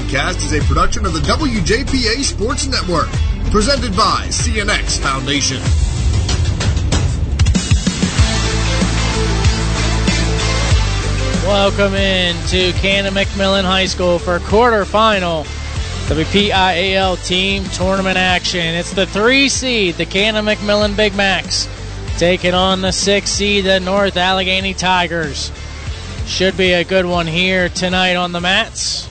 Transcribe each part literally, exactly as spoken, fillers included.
podcast is a production of the W J P A Sports Network, presented by C N X Foundation. Welcome in to Canon-McMillan High School for quarterfinal W P I A L team tournament action. It's the three seed, the Canon-McMillan Big Macs, taking on the six seed, the North Allegheny Tigers. Should be a good one here tonight on the mats.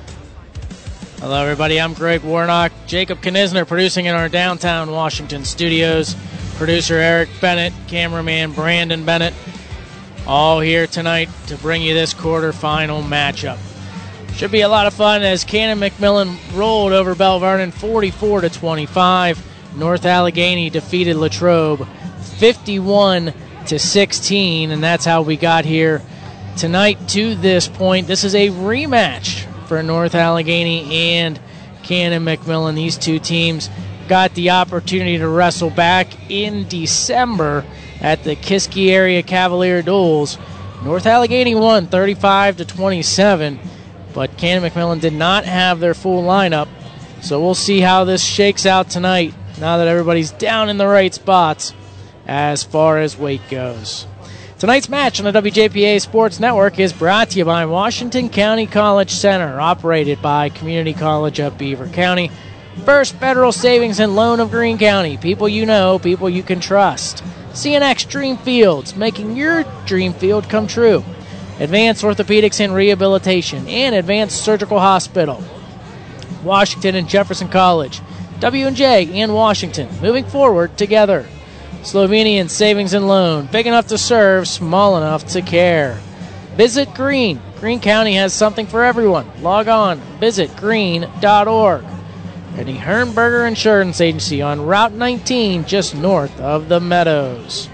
Hello, everybody. I'm Greg Warnock. Jacob Knisner producing in our downtown Washington studios. Producer Eric Bennett, cameraman Brandon Bennett, all here tonight to bring you this quarterfinal matchup. Should be a lot of fun as Canon-McMillan rolled over Belle Vernon forty-four to twenty-five. North Allegheny defeated Latrobe fifty-one to sixteen, and that's how we got here tonight to this point. This is a rematch for North Allegheny and Canon-McMillan. These two teams got the opportunity to wrestle back in December at the Kiski Area Cavalier Duels. North Allegheny won thirty-five to twenty-seven, but Canon-McMillan did not have their full lineup. So we'll see how this shakes out tonight now that everybody's down in the right spots as far as weight goes. Tonight's match on the W J P A Sports Network is brought to you by Washington County College Center, operated by Community College of Beaver County. First Federal Savings and Loan of Greene County. People you know, people you can trust. C N X Dream Fields, making your dream field come true. Advanced Orthopedics and Rehabilitation and Advanced Surgical Hospital. Washington and Jefferson College. W and J and Washington, moving forward together. Slovenian Savings and Loan, big enough to serve, small enough to care. Visit Greene. Greene County has something for everyone. Log on, visit greene dot org. And the Hernberger Insurance Agency on Route nineteen, just north of the Meadows.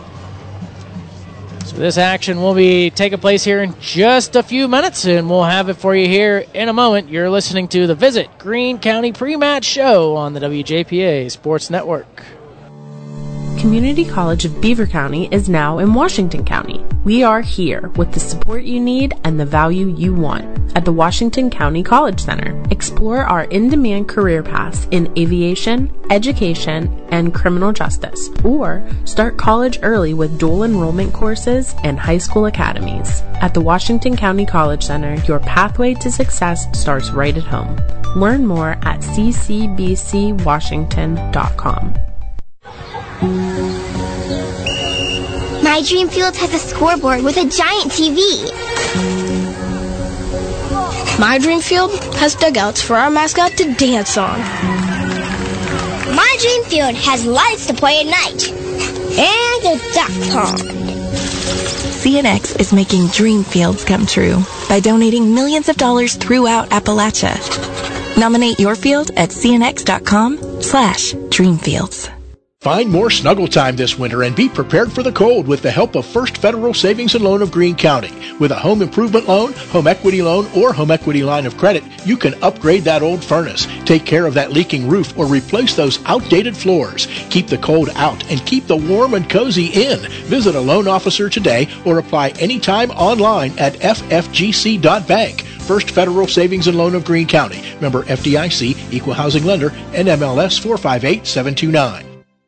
So this action will be taking place here in just a few minutes, and we'll have it for you here in a moment. You're listening to the Visit Greene County Pre-Match Show on the W J P A Sports Network. Community College of Beaver County is now in Washington County. We are here with the support you need and the value you want at the Washington County College Center. Explore our in-demand career paths in aviation, education, and criminal justice, or start college early with dual enrollment courses and high school academies. At the Washington County College Center, your pathway to success starts right at home. Learn more at c c b c washington dot com. My Dream Field has a scoreboard with a giant T V. My Dream Field has dugouts for our mascot to dance on. My Dream Field has lights to play at night. And a duck pond. C N X is making dream fields come true by donating millions of dollars throughout Appalachia. Nominate your field at c n x dot com slash dreamfields. Find more snuggle time this winter and be prepared for the cold with the help of First Federal Savings and Loan of Greene County. With a home improvement loan, home equity loan, or home equity line of credit, you can upgrade that old furnace, take care of that leaking roof, or replace those outdated floors. Keep the cold out and keep the warm and cozy in. Visit a loan officer today or apply anytime online at f f g c dot bank. First Federal Savings and Loan of Greene County. Member F D I C, Equal Housing Lender, N M L S four five eight seven two nine.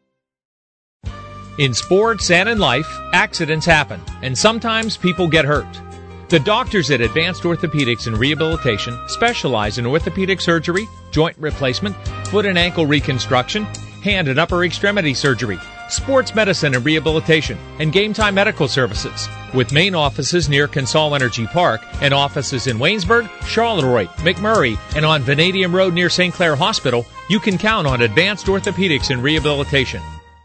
In sports and in life, accidents happen, and sometimes people get hurt. The doctors at Advanced Orthopedics and Rehabilitation specialize in orthopedic surgery, joint replacement, foot and ankle reconstruction, hand and upper extremity surgery, sports medicine and rehabilitation, and game time medical services. With main offices near Consol Energy Park and offices in Waynesburg, Charleroi, McMurray, and on Vanadium Road near Saint Clair Hospital, you can count on Advanced Orthopedics and Rehabilitation.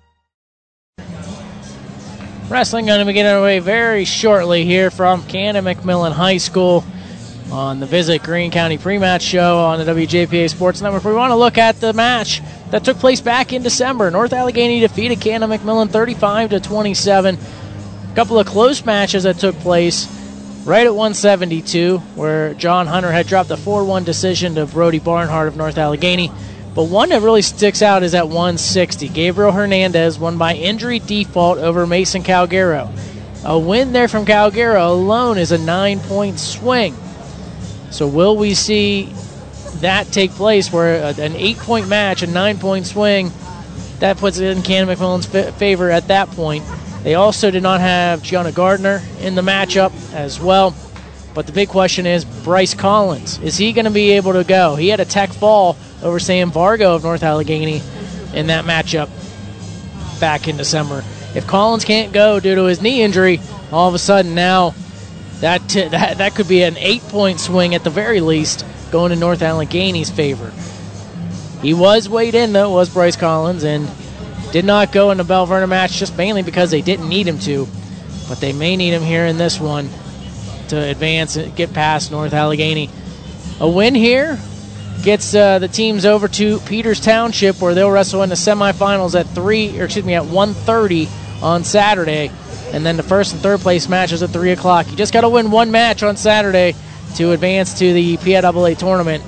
Wrestling going to be getting away very shortly here from Canon-McMillan High School on the Visit Greene County Pre-Match Show on the W J P A Sports Network. We want to look at the match that took place back in December. North Allegheny defeated Canon-McMillan thirty-five to twenty-seven. A couple of close matches that took place right at one seventy-two, where John Hunter had dropped a four one decision to Brody Barnhart of North Allegheny. But one that really sticks out is at one sixty. Gabriel Hernandez won by injury default over Mason Calgaro. A win there from Calgaro alone is a nine-point swing. So will we see that take place, where a, an eight-point match, a nine-point swing, that puts it in Cannon McMillan's fa- favor at that point. They also did not have Gianna Gardner in the matchup as well. But the big question is Bryce Collins. Is he going to be able to go? He had a tech fall over Sam Vargo of North Allegheny in that matchup back in December. If Collins can't go due to his knee injury, all of a sudden now that t- that, that could be an eight-point swing at the very least going in North Allegheny's favor. He was weighed in, though, was Bryce Collins, and did not go in the Bell Vernon match just mainly because they didn't need him to. But they may need him here in this one to advance and get past North Allegheny. A win here gets uh, the teams over to Peters Township, where they'll wrestle in the semifinals at three, or excuse me, at one thirty on Saturday, and then the first and third place matches at three o'clock. You just got to win one match on Saturday to advance to the P I A A tournament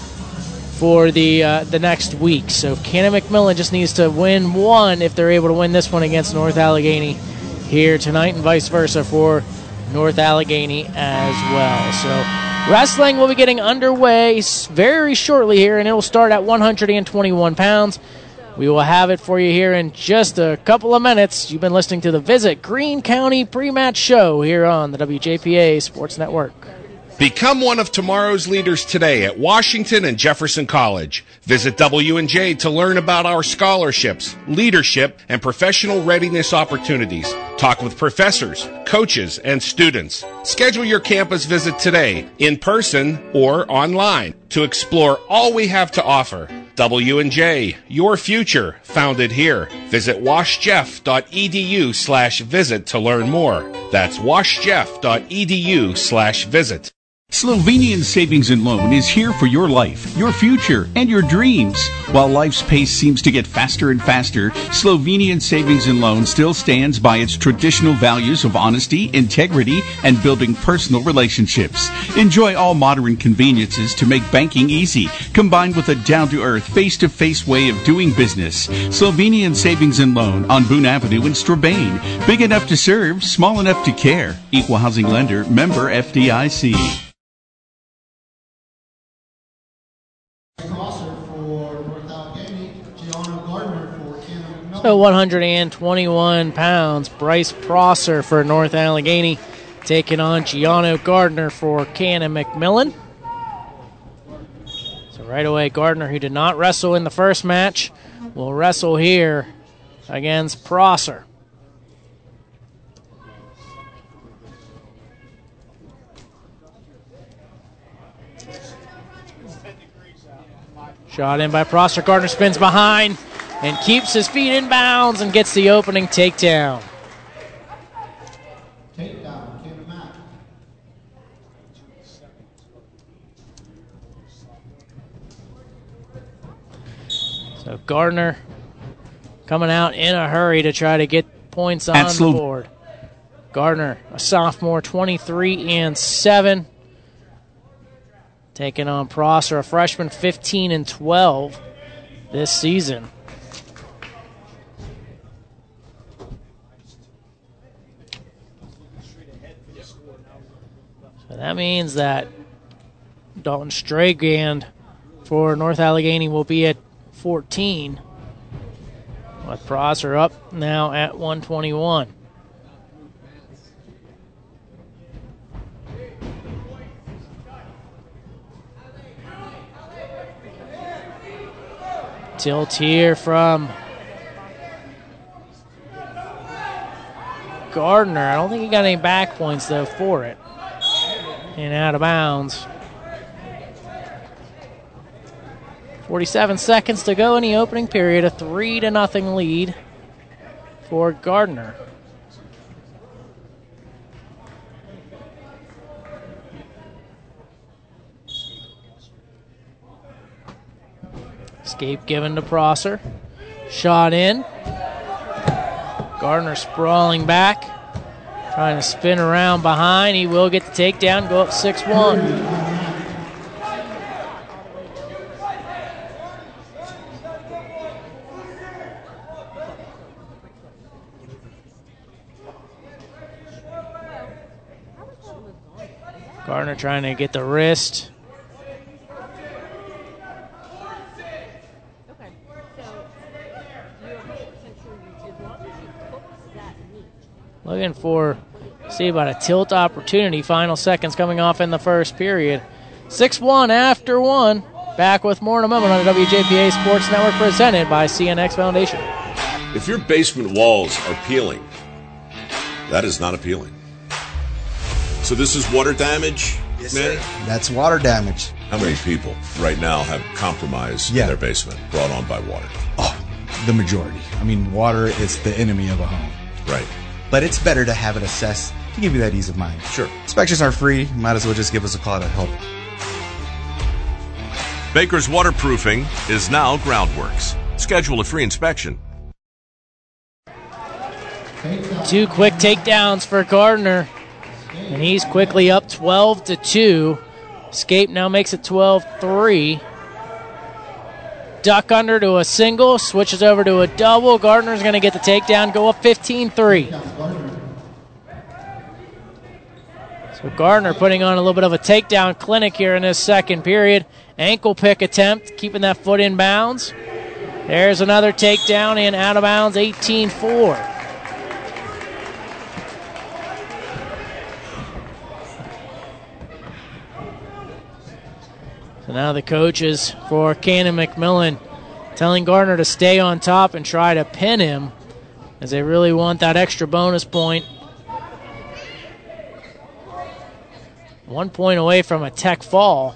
for the uh, the next week. So Cannon McMillan just needs to win one if they're able to win this one against North Allegheny here tonight, and vice versa for North Allegheny as well. So wrestling will be getting underway very shortly here, and it will start at one hundred twenty-one pounds. We will have it for you here in just a couple of minutes. You've been listening to the Visit Greene County Pre-Match Show here on the W J P A Sports Network. Become one of tomorrow's leaders today at Washington and Jefferson College. Visit W and J to learn about our scholarships, leadership, and professional readiness opportunities. Talk with professors, coaches, and students. Schedule your campus visit today, in person or online, to explore all we have to offer. W and J, your future, founded here. Visit washjeff.edu slash visit to learn more. That's washjeff.edu slash visit. Slovenian Savings and Loan is here for your life, your future, and your dreams. While life's pace seems to get faster and faster, Slovenian Savings and Loan still stands by its traditional values of honesty, integrity, and building personal relationships. Enjoy all modern conveniences to make banking easy, combined with a down-to-earth, face-to-face way of doing business. Slovenian Savings and Loan on Boone Avenue in Strabane. Big enough to serve, small enough to care. Equal housing lender, member F D I C. So one hundred twenty-one pounds, Bryce Prosser for North Allegheny, taking on Gianno Gardner for Cannon McMillan. So right away, Gardner, who did not wrestle in the first match, will wrestle here against Prosser. Shot in by Prosser. Gardner spins behind and keeps his feet in bounds and gets the opening takedown. Takedown, Cannon Mac. So Gardner coming out in a hurry to try to get points on the board. Gardner, a sophomore, twenty-three and seven. Taking on Prosser, a freshman, fifteen and twelve this season. So that means that Dalton Stragand for North Allegheny will be at fourteen. With Prosser up now at one twenty-one. Tilt here from Gardner. I don't think he got any back points, though, for it. And out of bounds. forty-seven seconds to go in the opening period. A three to nothing lead for Gardner. Escape given to Prosser. Shot in. Gardner sprawling back. Trying to spin around behind. He will get the takedown, go up six one. Gardner trying to get the wrist. Looking for, see about a tilt opportunity. Final seconds coming off in the first period. six one after one. Back with more in a moment on the W J P A Sports Network presented by C N X Foundation. If your basement walls are peeling, that is not appealing. So this is water damage, yes, man? Sir. That's water damage. How many people right now have compromise yeah. in their basement brought on by water? Oh, the majority. I mean, water is the enemy of a home. Right. But it's better to have it assessed to give you that ease of mind. Sure. Inspections are free. Might as well just give us a call to help. Baker's Waterproofing is now Groundworks. Schedule a free inspection. Two quick takedowns for Gardner, and he's quickly up twelve to two. Escape now makes it twelve three. Duck under to a single, switches over to a double. Gardner's going to get the takedown, go up fifteen three. So Gardner putting on a little bit of a takedown clinic here in this second period. Ankle pick attempt, keeping that foot in bounds. There's another takedown and out of bounds, eighteen four. So now the coaches for Cannon McMillan telling Gardner to stay on top and try to pin him as they really want that extra bonus point. One point away from a tech fall.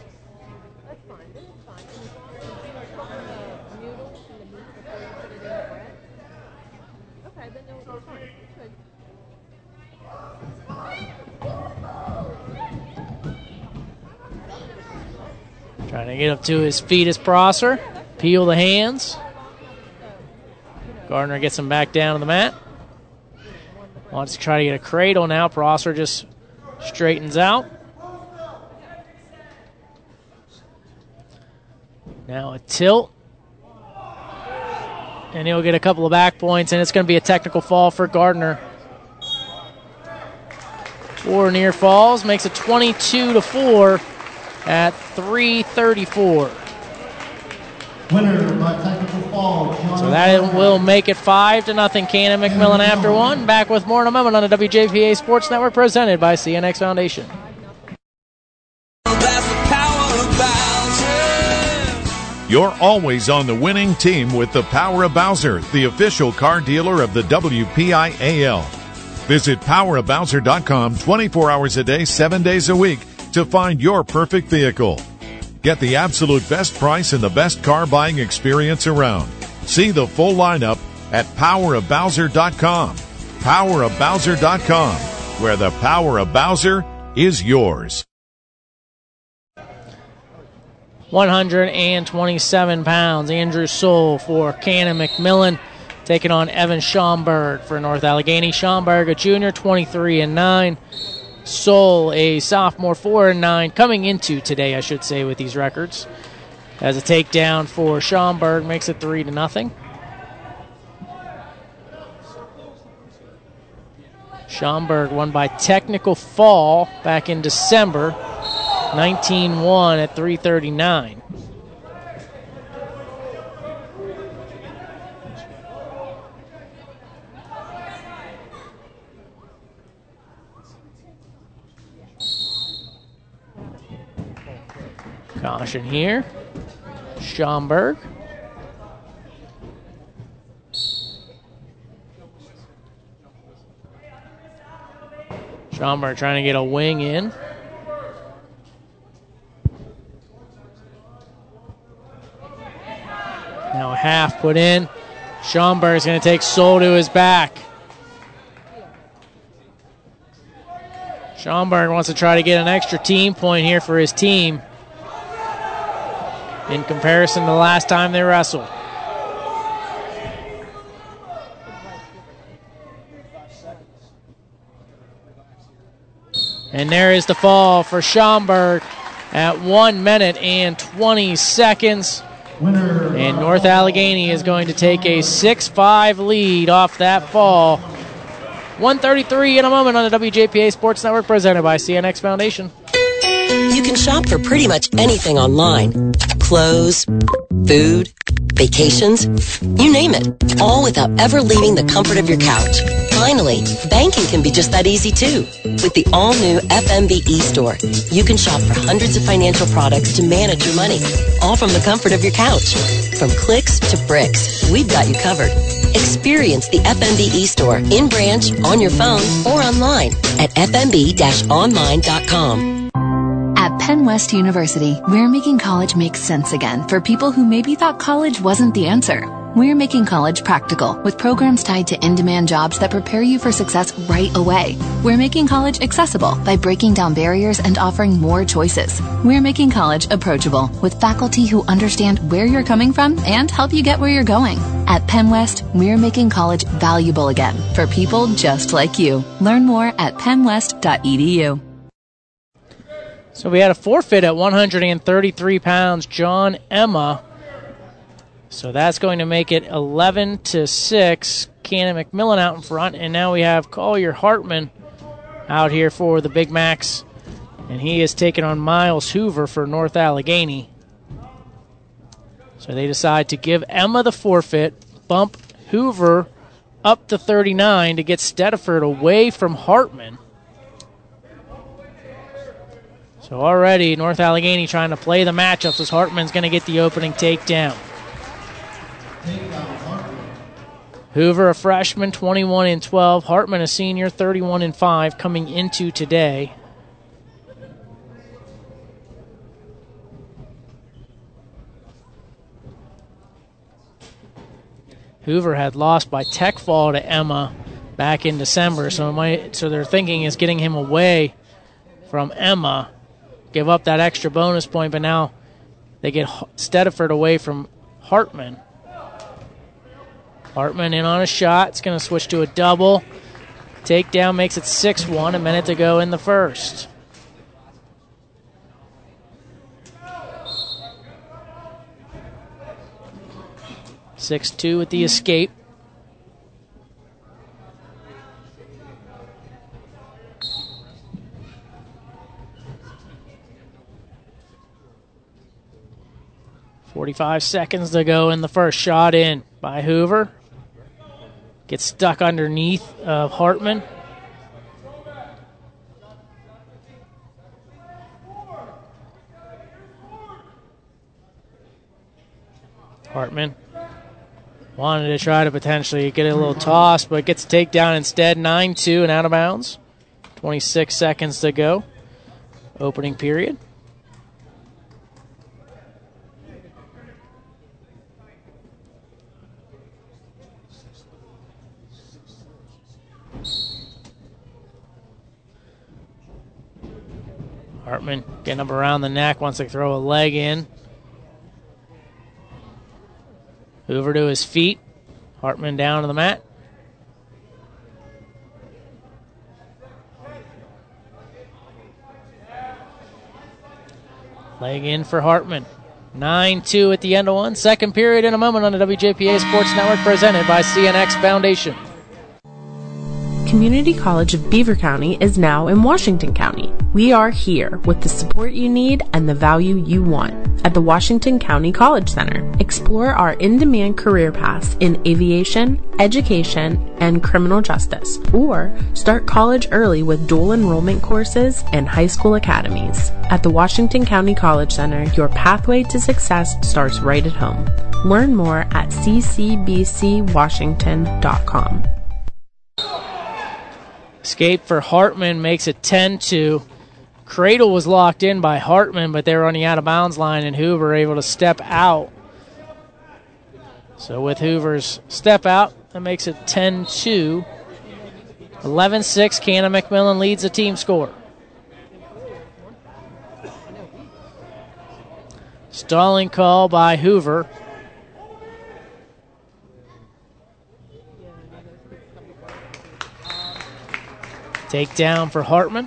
Trying to get up to his feet is Prosser. Peel the hands. Gardner gets him back down to the mat. Wants to try to get a cradle now. Prosser just straightens out. Now a tilt. And he'll get a couple of back points, and it's going to be a technical fall for Gardner. Four near falls, makes it twenty-two to four. At three thirty-four. Winner by technical fall. So that will make it five to nothing. Cannon McMillan after one. Back with more in a moment on the W J P A Sports Network presented by C N X Foundation. You're always on the winning team with the Power of Bowser, the official car dealer of the W P I A L. Visit power of bowser dot com twenty-four hours a day, seven days a week to find your perfect vehicle. Get the absolute best price and the best car buying experience around. See the full lineup at power of bowser dot com. power of bowser dot com, where the power of Bowser is yours. one hundred twenty-seven pounds, Andrew Soule for Cannon McMillan, taking on Evan Schomburg for North Allegheny. Schomburg, a junior, twenty-three and nine. Soule, a sophomore, four and nine, coming into today, I should say, with these records. As a takedown for Schomburg, makes it three to nothing. Schomburg won by technical fall back in December, nineteen one at three thirty-nine. Caution here. Schomburg. Schomburg trying to get a wing in. Now a half put in. Schomburg is going to take Soule to his back. Schomburg wants to try to get an extra team point here for his team in comparison to the last time they wrestled. And there is the fall for Schomburg at one minute and twenty seconds. And North Allegheny is going to take a six five lead off that fall. one thirty-three in a moment on the W J P A Sports Network presented by C N X Foundation. You can shop for pretty much anything online. Clothes, food, vacations, you name it. All without ever leaving the comfort of your couch. Finally, banking can be just that easy too. With the all-new F M B eStore, you can shop for hundreds of financial products to manage your money, all from the comfort of your couch. From clicks to bricks, we've got you covered. Experience the F M B eStore in branch, on your phone, or online at f m b dash online dot com. At Penn West University, we're making college make sense again for people who maybe thought college wasn't the answer. We're making college practical with programs tied to in-demand jobs that prepare you for success right away. We're making college accessible by breaking down barriers and offering more choices. We're making college approachable with faculty who understand where you're coming from and help you get where you're going. At Penn West, we're making college valuable again for people just like you. Learn more at penn west dot e d u. So we had a forfeit at one hundred thirty-three pounds, John Emma. So that's going to make it eleven to six. Cannon McMillan out in front. And now we have Collier Hartman out here for the Big Macs. And he is taking on Miles Hoover for North Allegheny. So they decide to give Emma the forfeit, bump Hoover up to thirty-nine to get Stediford away from Hartman. So already North Allegheny trying to play the matchups as Hartman's going to get the opening takedown. Hoover, a freshman, twenty-one and twelve. Hartman, a senior, thirty-one and five, coming into today. Hoover had lost by tech fall to Emma back in December, so it might, so their thinking is getting him away from Emma, give up that extra bonus point, but now they get Stediford away from Hartman. Hartman in on a shot. It's going to switch to a double. Takedown makes it six one, a minute to go in the first. six two with the escape. forty-five seconds to go in the first. Shot in by Hoover. Gets stuck underneath of Hartman. Hartman wanted to try to potentially get a little toss, but gets a takedown instead. nine two and out of bounds. twenty-six seconds to go. Opening period. Hartman getting up around the neck, wants to throw a leg in. Hoover to his feet. Hartman down to the mat. Leg in for Hartman. nine two at the end of one. Second period in a moment on the W J P A Sports Network, presented by C N X Foundation. Community College of Beaver County is now in Washington County. We are here with the support you need and the value you want. At the Washington County College Center, explore our in-demand career paths in aviation, education, and criminal justice, or start college early with dual enrollment courses and high school academies. At the Washington County College Center, your pathway to success starts right at home. Learn more at c c b c washington dot com. Escape for Hartman makes it ten two. Cradle was locked in by Hartman, but they were on the out-of-bounds line, and Hoover able to step out. So with Hoover's step out, that makes it ten two. eleven six, Cannon McMillan leads the team score. Stalling call by Hoover. Takedown for Hartman.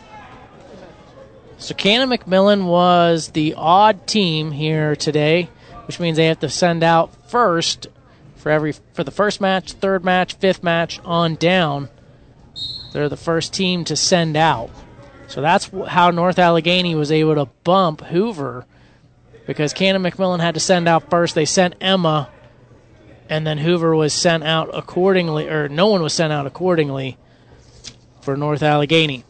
So Cannon McMillan was the odd team here today, which means they have to send out first for every for the first match, third match, fifth match on down. They're the first team to send out. So that's how North Allegheny was able to bump Hoover, because Cannon McMillan had to send out first. They sent Emma, And then Hoover was sent out accordingly, or no one was sent out accordingly for North Allegheny.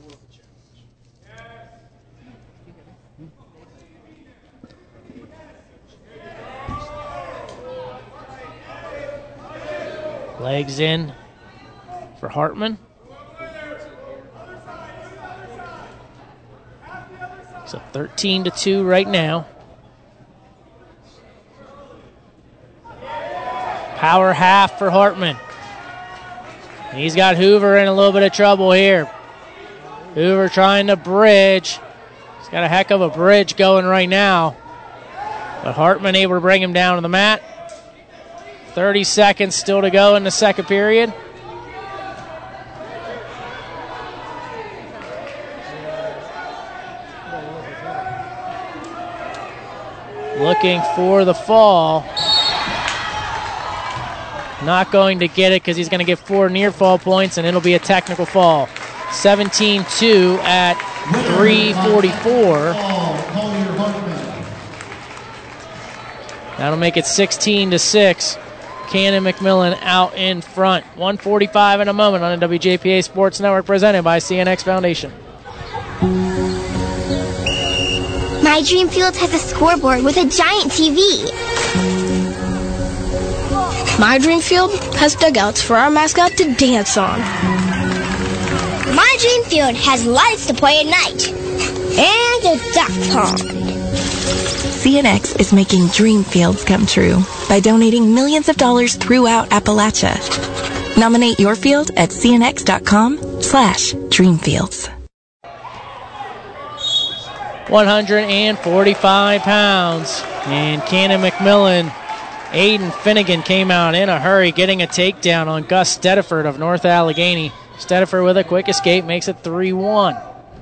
Legs in for Hartman. So thirteen to two right now. Power half for Hartman. He's got Hoover in a little bit of trouble here. Hoover trying to bridge. He's got a heck of a bridge going right now. But Hartman able to bring him down to the mat. thirty seconds still to go in the second period. Looking for the fall. Not going to get it because he's going to get four near fall points, and it'll be a technical fall. seventeen two at three forty-four. That'll make it sixteen to six. Cannon McMillan out in front. one forty-five in a moment on the W J P A Sports Network, presented by C N X Foundation. My Dream Field has a scoreboard with a giant T V. My Dream Field has dugouts for our mascot to dance on. My Dream Field has lights to play at night. And a duck pond. C N X is making dream fields come true by donating millions of dollars throughout Appalachia. Nominate your field at cnx.com slash dreamfields. one forty-five pounds. And Cannon McMillan, Aiden Finnegan came out in a hurry, getting a takedown on Gus Stediford of North Allegheny. Stediford with a quick escape makes it three one.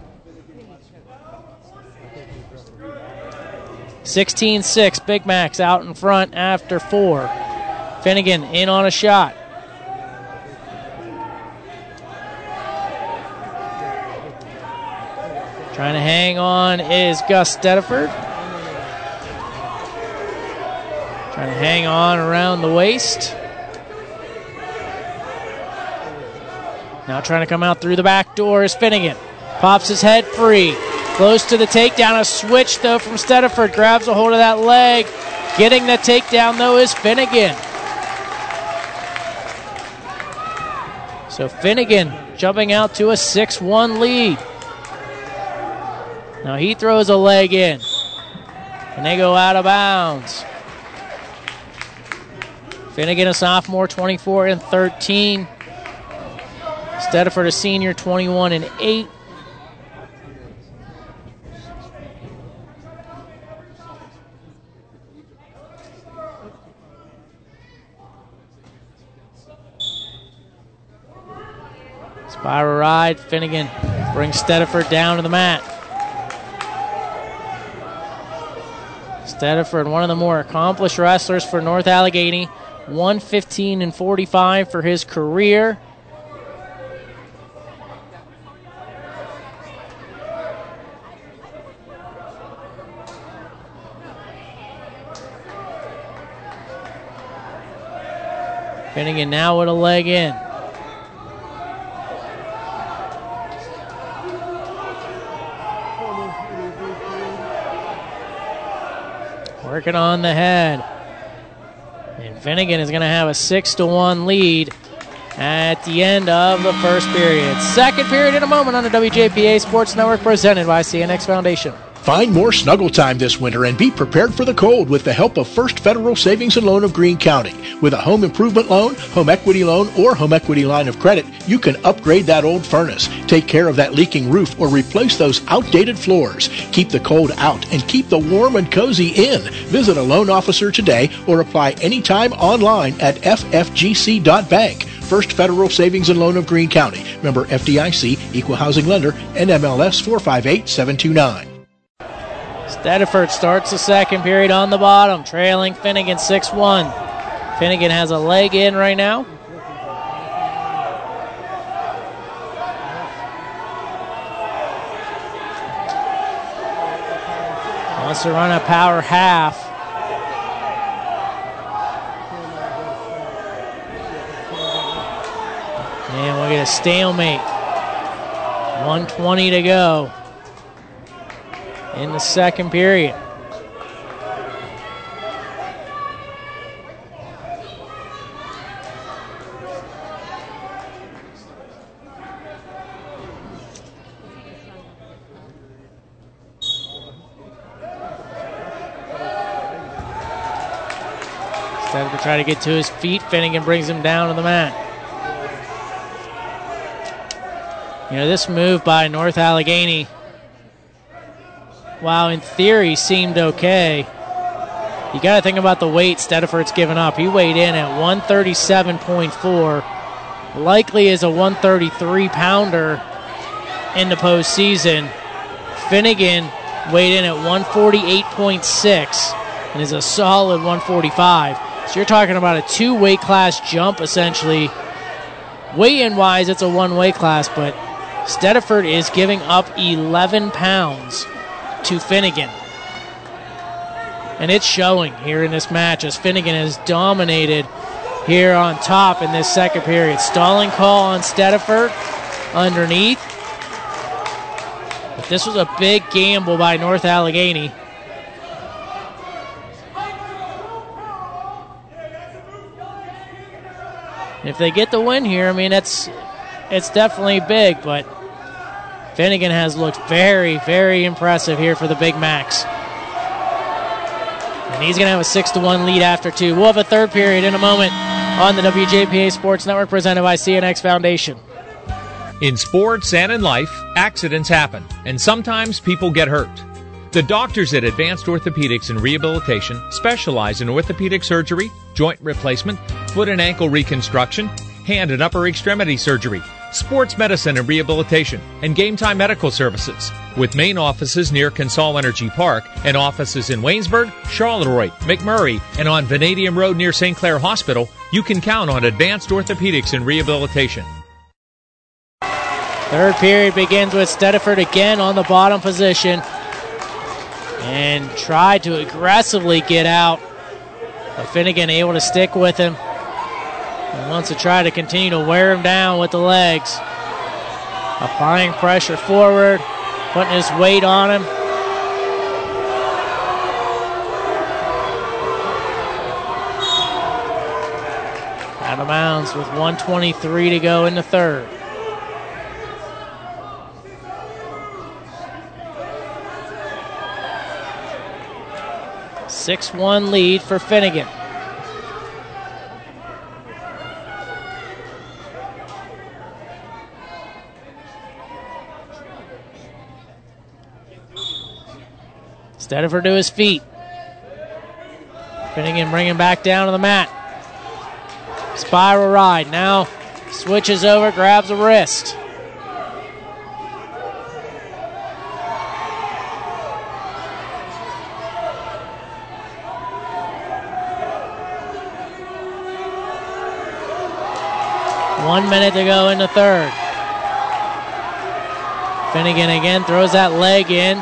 sixteen six, Big Macs out in front after four. Finnegan in on a shot. Trying to hang on is Gus Stediford. Trying to hang on around the waist. Now trying to come out through the back door is Finnegan. Pops his head free. Close to the takedown. A switch, though, from Stediford. Grabs a hold of that leg. Getting the takedown, though, is Finnegan. So Finnegan jumping out to a six one lead. Now he throws a leg in. And they go out of bounds. Finnegan, a sophomore, twenty-four and thirteen. Stediford, a senior, twenty-one and eight. Spiral ride. Finnegan brings Stediford down to the mat. Stediford, one of the more accomplished wrestlers for North Allegheny. one fifteen and forty-five for his career. Finnegan now with a leg in. Working on the head. And Finnegan is going to have a six to one lead at the end of the first period. Second period in a moment on the W J P A Sports Network, presented by C N X Foundation. Find more snuggle time this winter and be prepared for the cold with the help of First Federal Savings and Loan of Greene County. With a home improvement loan, home equity loan, or home equity line of credit, you can upgrade that old furnace, take care of that leaking roof, or replace those outdated floors. Keep the cold out and keep the warm and cozy in. Visit a loan officer today or apply anytime online at f f g c dot bank. First Federal Savings and Loan of Greene County. Member F D I C, Equal Housing Lender, N M L S four five eight seven two nine. Stediford starts the second period on the bottom, trailing Finnegan six one. Finnegan has a leg in right now. Wants to run a power half. And we'll get a stalemate. one twenty to go in the second period. Instead of trying to get to his feet, Finnegan brings him down to the mat. You know, this move by North Allegheny, while in theory seemed okay, you got to think about the weight Stediford's given up. He weighed in at one thirty-seven point four, likely is a one thirty-three pounder in the postseason. Finnegan weighed in at one forty-eight point six and is a solid one forty-five. So you're talking about a two weight class jump essentially. Weigh-in wise, it's a one weight class, but Stediford is giving up eleven pounds to Finnegan. And it's showing here in this match as Finnegan has dominated here on top in this second period. Stalling call on Stediford underneath. But this was a big gamble by North Allegheny. If they get the win here, I mean, it's, it's definitely big, but Finnegan has looked very, very impressive here for the Big Macs. And he's going to have a six to one lead after two. We'll have a third period in a moment on the W J P A Sports Network presented by C N X Foundation. In sports and in life, accidents happen, and sometimes people get hurt. The doctors at Advanced Orthopedics and Rehabilitation specialize in orthopedic surgery, joint replacement, foot and ankle reconstruction, hand and upper extremity surgery, sports medicine and rehabilitation, and game time medical services. With main offices near Consol Energy Park and offices in Waynesburg, Charleroi, McMurray, and on Vanadium Road near Saint Clair Hospital, you can count on Advanced Orthopedics and Rehabilitation. Third period begins with Stediford again on the bottom position and tried to aggressively get out, but Finnegan able to stick with him and wants to try to continue to wear him down with the legs. Applying pressure forward, putting his weight on him. Out of bounds with one twenty-three to go in the third. six one lead for Finnegan. Stediford to his feet. Finnegan bringing back down to the mat. Spiral ride. Now switches over, grabs a wrist. One minute to go in the third. Finnegan again throws that leg in.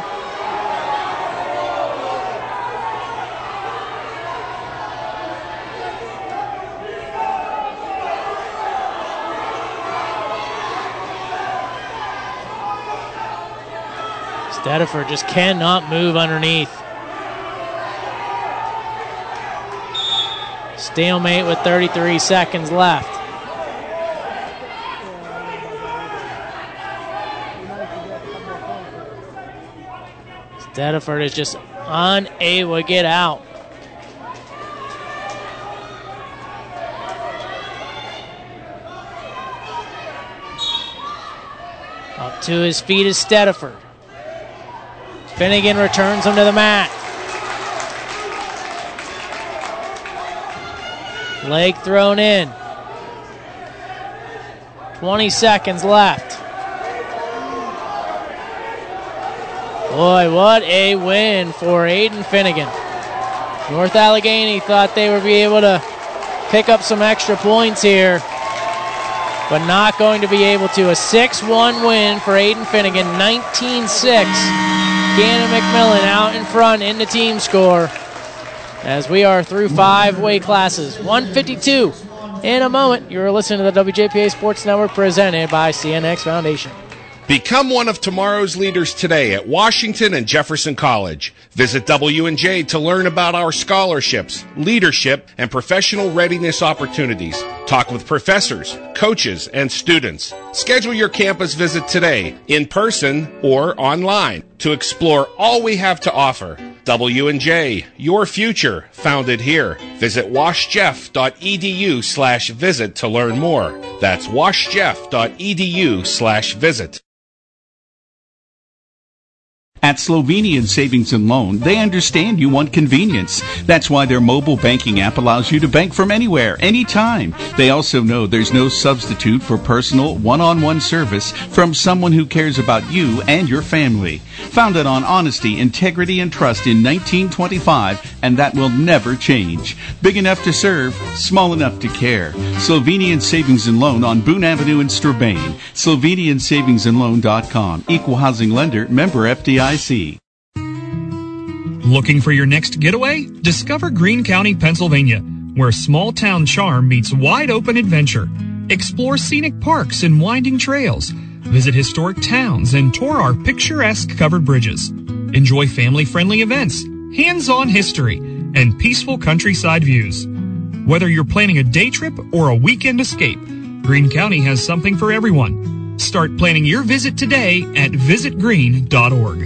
Stediford just cannot move underneath. Stalemate with thirty-three seconds left. Stediford is just unable to get out. Up to his feet is Stediford. Finnegan returns him to the mat. Leg thrown in. twenty seconds left. Boy, what a win for Aiden Finnegan. North Allegheny thought they would be able to pick up some extra points here, but not going to be able to. A six one win for Aiden Finnegan, nineteen six. Gannon McMillan out in front in the team score as we are through five weight classes. one fifty-two in a moment. You're listening to the W J P A Sports Network presented by C N X Foundation. Become one of tomorrow's leaders today at Washington and Jefferson College. Visit W and J to learn about our scholarships, leadership, and professional readiness opportunities. Talk with professors, coaches, and students. Schedule your campus visit today, in person or online, to explore all we have to offer. W and J, your future, founded here. Visit washjeff.edu slash visit to learn more. That's washjeff.edu slash visit. At Slovenian Savings and Loan, they understand you want convenience. That's why their mobile banking app allows you to bank from anywhere, anytime. They also know there's no substitute for personal, one-on-one service from someone who cares about you and your family. Founded on honesty, integrity, and trust in nineteen twenty-five, and that will never change. Big enough to serve, small enough to care. Slovenian Savings and Loan on Boone Avenue in Strabane. Slovenian Savings and Loan dot com. Equal housing lender, member F D I C. Looking for your next getaway? Discover Greene County, Pennsylvania, where small town charm meets wide open adventure. Explore scenic parks and winding trails. Visit historic towns and tour our picturesque covered bridges. Enjoy family-friendly events, hands-on history, and peaceful countryside views. Whether you're planning a day trip or a weekend escape, Greene County has something for everyone. Start planning your visit today at visit greene dot org.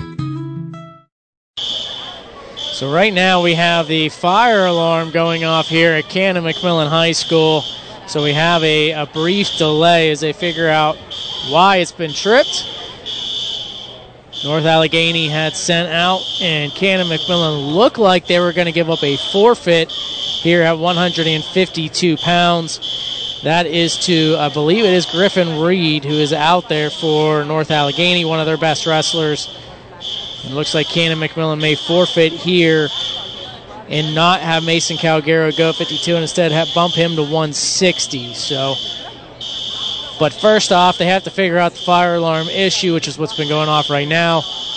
So right now we have the fire alarm going off here at Cannon McMillan High School. So we have a, a brief delay as they figure out why it's been tripped. North Allegheny had sent out, and Cannon McMillan looked like they were going to give up a forfeit here at one hundred fifty-two pounds. That is to, I believe it is Griffin Reed, who is out there for North Allegheny, one of their best wrestlers. It looks like Cannon McMillan may forfeit here and not have Mason Calgaro go fifty-two and instead have bump him to one sixty. So, but first off, they have to figure out the fire alarm issue, which is what's been going off right now.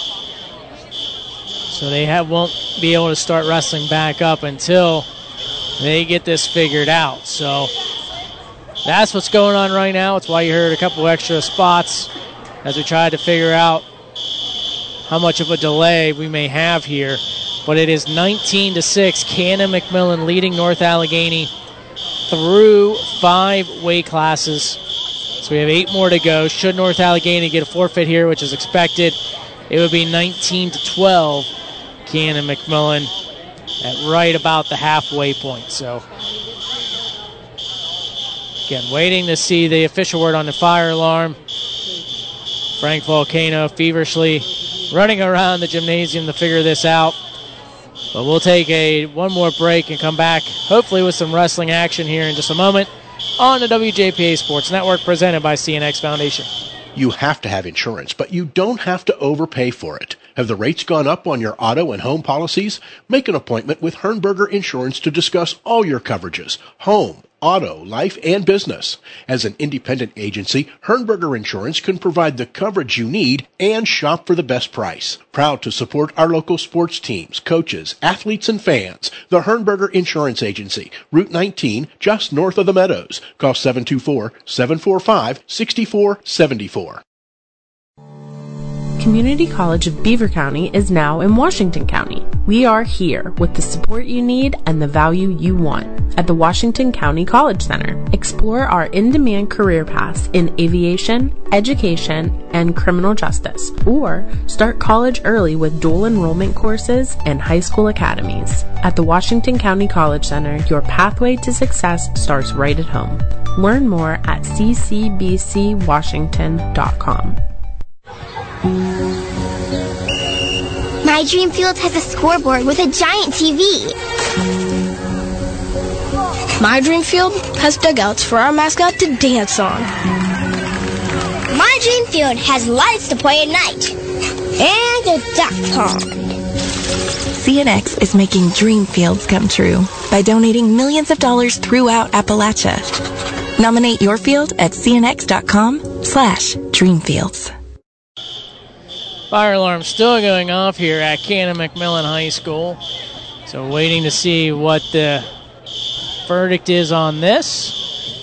So they have, won't be able to start wrestling back up until they get this figured out. So that's what's going on right now. It's why you heard a couple extra spots as we tried to figure out how much of a delay we may have here. But it is nineteen to six. Cannon McMillan leading North Allegheny through five weight classes. So we have eight more to go. Should North Allegheny get a forfeit here, which is expected, it would be nineteen to twelve. Cannon McMillan at right about the halfway point. So again, waiting to see the official word on the fire alarm. Frank Volcano feverishly running around the gymnasium to figure this out. But we'll take a one more break and come back, hopefully with some wrestling action here in just a moment on the W J P A Sports Network presented by C N X Foundation. You have to have insurance, but you don't have to overpay for it. Have the rates gone up on your auto and home policies? Make an appointment with Hernberger Insurance to discuss all your coverages, home, auto, life, and business. As an independent agency, Hernberger Insurance can provide the coverage you need and shop for the best price. Proud to support our local sports teams, coaches, athletes, and fans. The Hernberger Insurance Agency, Route nineteen, just north of the Meadows. Call seven two four, seven four five, six four seven four. Community College of Beaver County is now in Washington County. We are here with the support you need and the value you want at the Washington County College Center. Explore our in-demand career paths in aviation, education, and criminal justice, or start college early with dual enrollment courses and high school academies. At the Washington County College Center, your pathway to success starts right at home. Learn more at c c b c washington dot com. My Dream Field has a scoreboard with a giant T V. My Dream Field has dugouts for our mascot to dance on. My Dream Field has lights to play at night. And a duck pond. C N X is making dream fields come true by donating millions of dollars throughout Appalachia. Nominate your field at c n x dot com slash dreamfields. Fire alarm still going off here at Cannon McMillan High School. So waiting to see what the verdict is on this.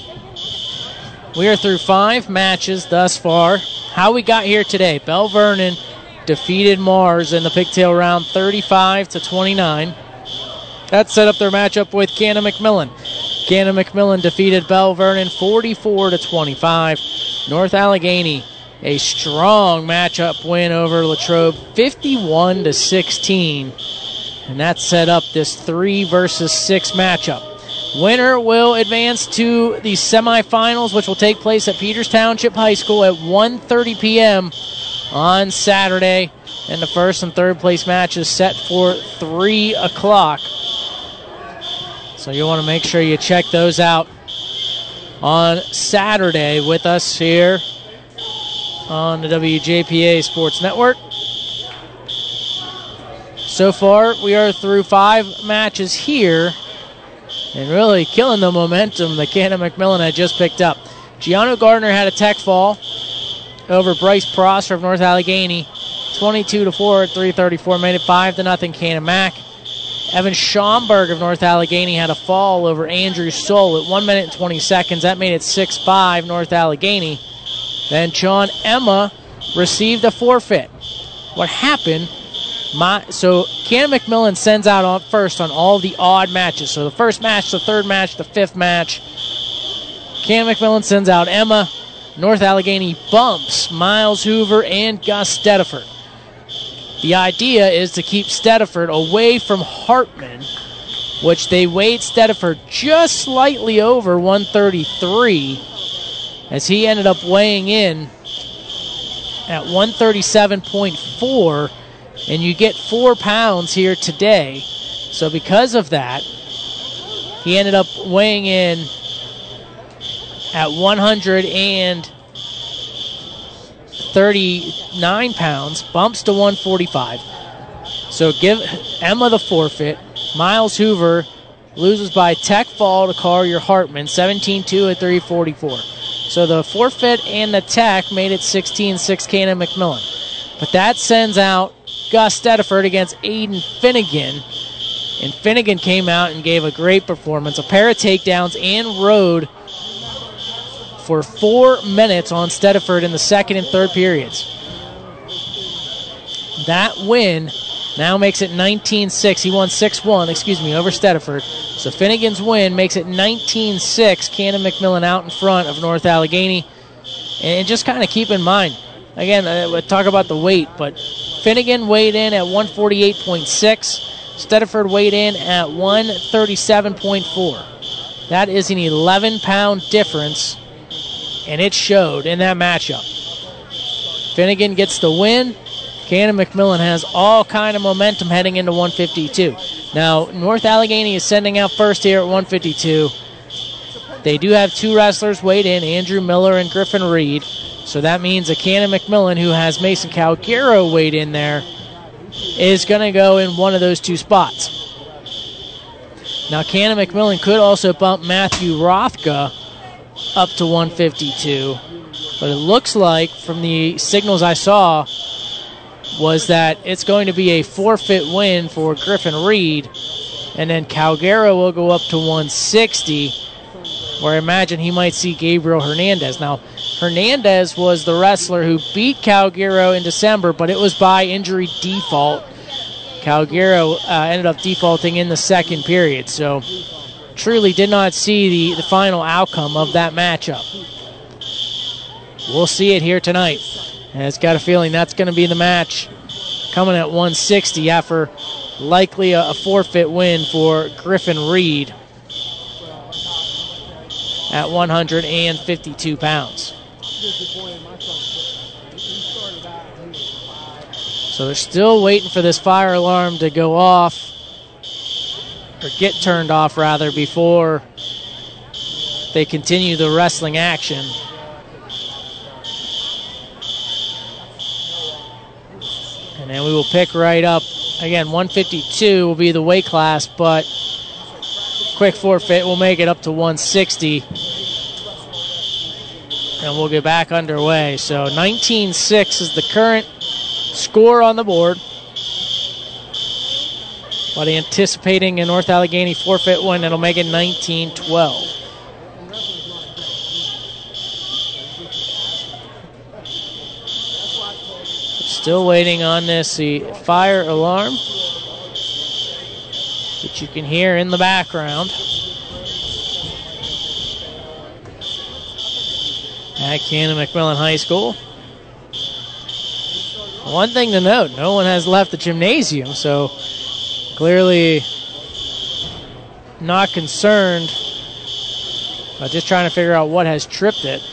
We are through five matches thus far. How we got here today: Bell Vernon defeated Mars in the pigtail round thirty-five to twenty-nine. That set up their matchup with Cannon McMillan. Cannon McMillan defeated Bell Vernon forty-four to twenty-five. North Allegheny, a strong matchup win over Latrobe fifty-one to sixteen. And that set up this three versus six matchup. Winner will advance to the semifinals, which will take place at Peters Township High School at one thirty p.m. on Saturday. And the first and third place match is set for three o'clock. So you want to make sure you check those out on Saturday with us here on the W J P A Sports Network. So far, we are through five matches here and really killing the momentum that Cannon McMillan had just picked up. Gianno Gardner had a tech fall over Bryce Prosser of North Allegheny, twenty-two to four at three thirty-four, made it five to nothing Cannon Mac. Evan Schomburg of North Allegheny had a fall over Andrew Soll at one minute and twenty seconds. That made it six five North Allegheny. Then Sean Emma received a forfeit. What happened? My, so Cannon McMillan sends out on first on all the odd matches. So the first match, the third match, the fifth match. Cannon McMillan sends out Emma. North Allegheny bumps Miles Hoover and Gus Stediford. The idea is to keep Stediford away from Hartman, which they weighed Stediford just slightly over one thirty-three, as he ended up weighing in at one thirty-seven point four, and you get four pounds here today. So because of that, he ended up weighing in at one thirty-nine pounds, bumps to one forty-five. So give Emma the forfeit. Miles Hoover loses by tech fall to Collier Hartman, seventeen two at three forty-four. So the forfeit and the tech made it sixteen six Cannon McMillan. But that sends out Gus Stediford against Aiden Finnegan. And Finnegan came out and gave a great performance. A pair of takedowns and rode for four minutes on Stediford in the second and third periods. That win now makes it nineteen six. He won six one, excuse me, over Stediford. So Finnegan's win makes it nineteen six. Cannon McMillan out in front of North Allegheny. And just kind of keep in mind, again, we'll talk about the weight, but Finnegan weighed in at one forty-eight point six. Stediford weighed in at one thirty-seven point four. That is an eleven pound difference, and it showed in that matchup. Finnegan gets the win. Cannon McMillan has all kind of momentum heading into one fifty-two. Now, North Allegheny is sending out first here at one fifty-two. They do have two wrestlers weighed in, Andrew Miller and Griffin Reed. So that means that Cannon McMillan, who has Mason Calgaro weighed in there, is going to go in one of those two spots. Now, Cannon McMillan could also bump Matthew Rothka up to one fifty-two. But it looks like, from the signals I saw, was that it's going to be a forfeit win for Griffin Reed. And then Calgaro will go up to one sixty, where I imagine he might see Gabriel Hernandez. Now, Hernandez was the wrestler who beat Calgaro in December, but it was by injury default. Calgaro uh, ended up defaulting in the second period, so truly did not see the, the final outcome of that matchup. We'll see it here tonight. And it's got a feeling that's going to be the match coming at one sixty after likely a, a forfeit win for Griffin Reed at one fifty-two pounds. So they're still waiting for this fire alarm to go off, or get turned off rather, before they continue the wrestling action. And then we will pick right up. Again, one fifty-two will be the weight class, but quick forfeit will make it up to one sixty. And we'll get back underway. So nineteen six is the current score on the board. But anticipating a North Allegheny forfeit win, it'll make it nineteen twelve. Still waiting on this the fire alarm, which you can hear in the background at Cannon-McMillan High School. One thing to note, no one has left the gymnasium, so clearly not concerned, but just trying to figure out what has tripped it.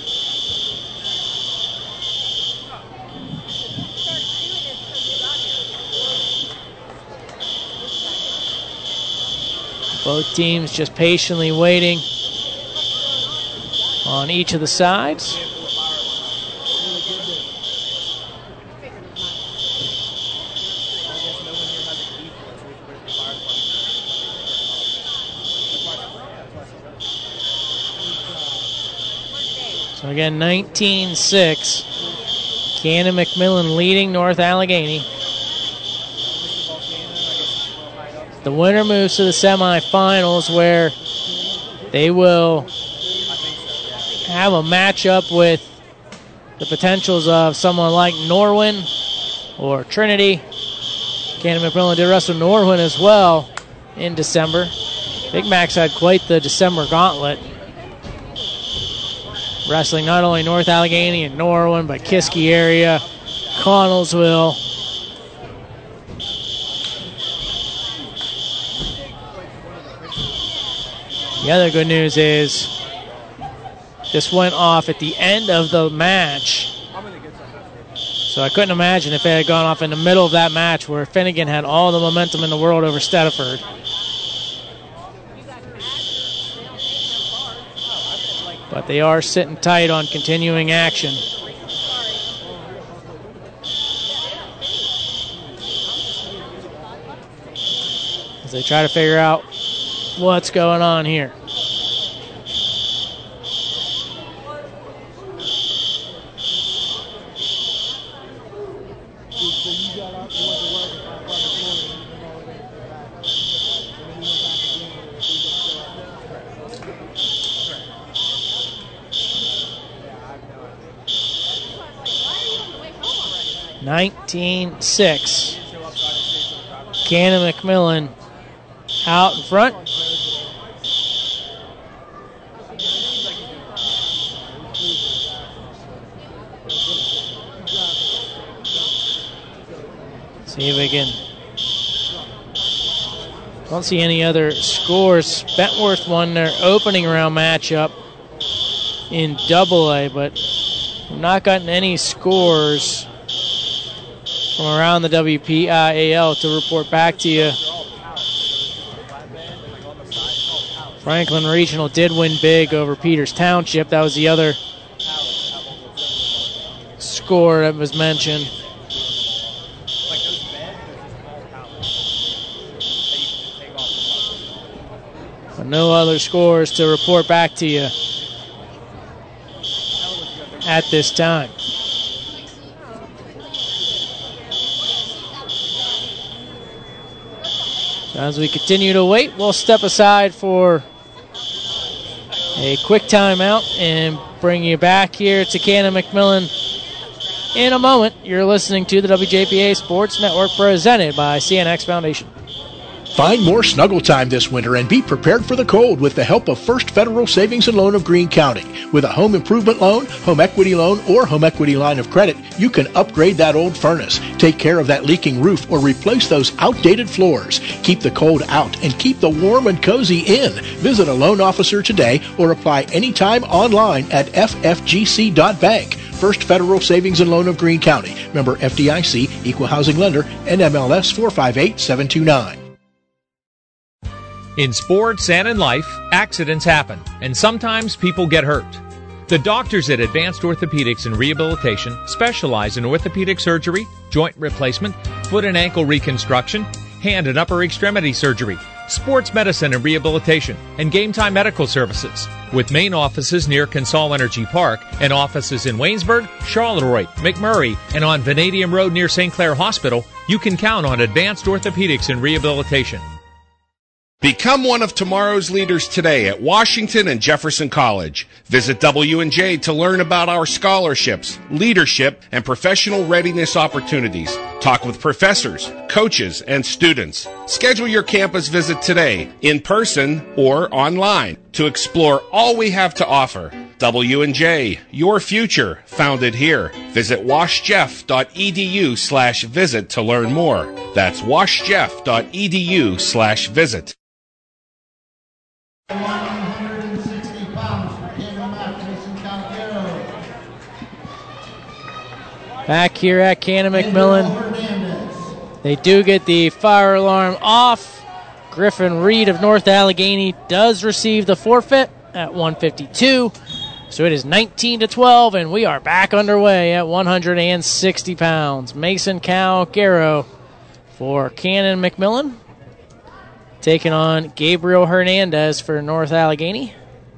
Both teams just patiently waiting on each of the sides. So again, nineteen six, Cannon-McMillan leading North Allegheny. The winner moves to the semifinals, where they will have a matchup with the potentials of someone like Norwin or Trinity. Cannon-McMillan did wrestle Norwin as well in December. Big Macs had quite the December gauntlet, wrestling not only North Allegheny and Norwin, but Kiski area, Connellsville. The other good news is this went off at the end of the match. So I couldn't imagine if it had gone off in the middle of that match where Finnegan had all the momentum in the world over Stedford. But they are sitting tight on continuing action. As they try to figure out what's going on here. nineteen six. Cannon-McMillan out in front. See if we can. Don't see any other scores. Bentworth won their opening round matchup in double A, but we've not gotten any scores from around the W P I A L to report back to you. Franklin Regional did win big over Peters Township. That was the other score that was mentioned. But no other scores to report back to you at this time. As we continue to wait, we'll step aside for a quick timeout and bring you back here to Cannon-McMillan in a moment. You're listening to the W J P A Sports Network presented by C N X Foundation. Find more snuggle time this winter and be prepared for the cold with the help of First Federal Savings and Loan of Greene County. With a home improvement loan, home equity loan, or home equity line of credit, you can upgrade that old furnace, take care of that leaking roof, or replace those outdated floors. Keep the cold out and keep the warm and cozy in. Visit a loan officer today or apply anytime online at f f g c dot bank. First Federal Savings and Loan of Greene County. Member F D I C, Equal Housing Lender, N M L S four five eight seven two nine. In sports and in life, accidents happen, and sometimes people get hurt. The doctors at Advanced Orthopedics and Rehabilitation specialize in orthopedic surgery, joint replacement, foot and ankle reconstruction, hand and upper extremity surgery, sports medicine and rehabilitation, and game time medical services. With main offices near Consol Energy Park and offices in Waynesburg, Charleroi, McMurray, and on Vanadium Road near Saint Clair Hospital, you can count on Advanced Orthopedics and Rehabilitation. Become one of tomorrow's leaders today at Washington and Jefferson College. Visit W and J to learn about our scholarships, leadership, and professional readiness opportunities. Talk with professors, coaches, and students. Schedule your campus visit today, in person or online, to explore all we have to offer. W and J, your future, founded here. Visit washjeff.edu slash visit to learn more. That's washjeff.edu slash visit. Back here at Cannon McMillan, they do get the fire alarm off. Griffin Reed of North Allegheny does receive the forfeit at one fifty-two. So it is nineteen to twelve, and we are back underway at one hundred sixty pounds. Mason Calgaro for Cannon McMillan, taking on Gabriel Hernandez for North Allegheny.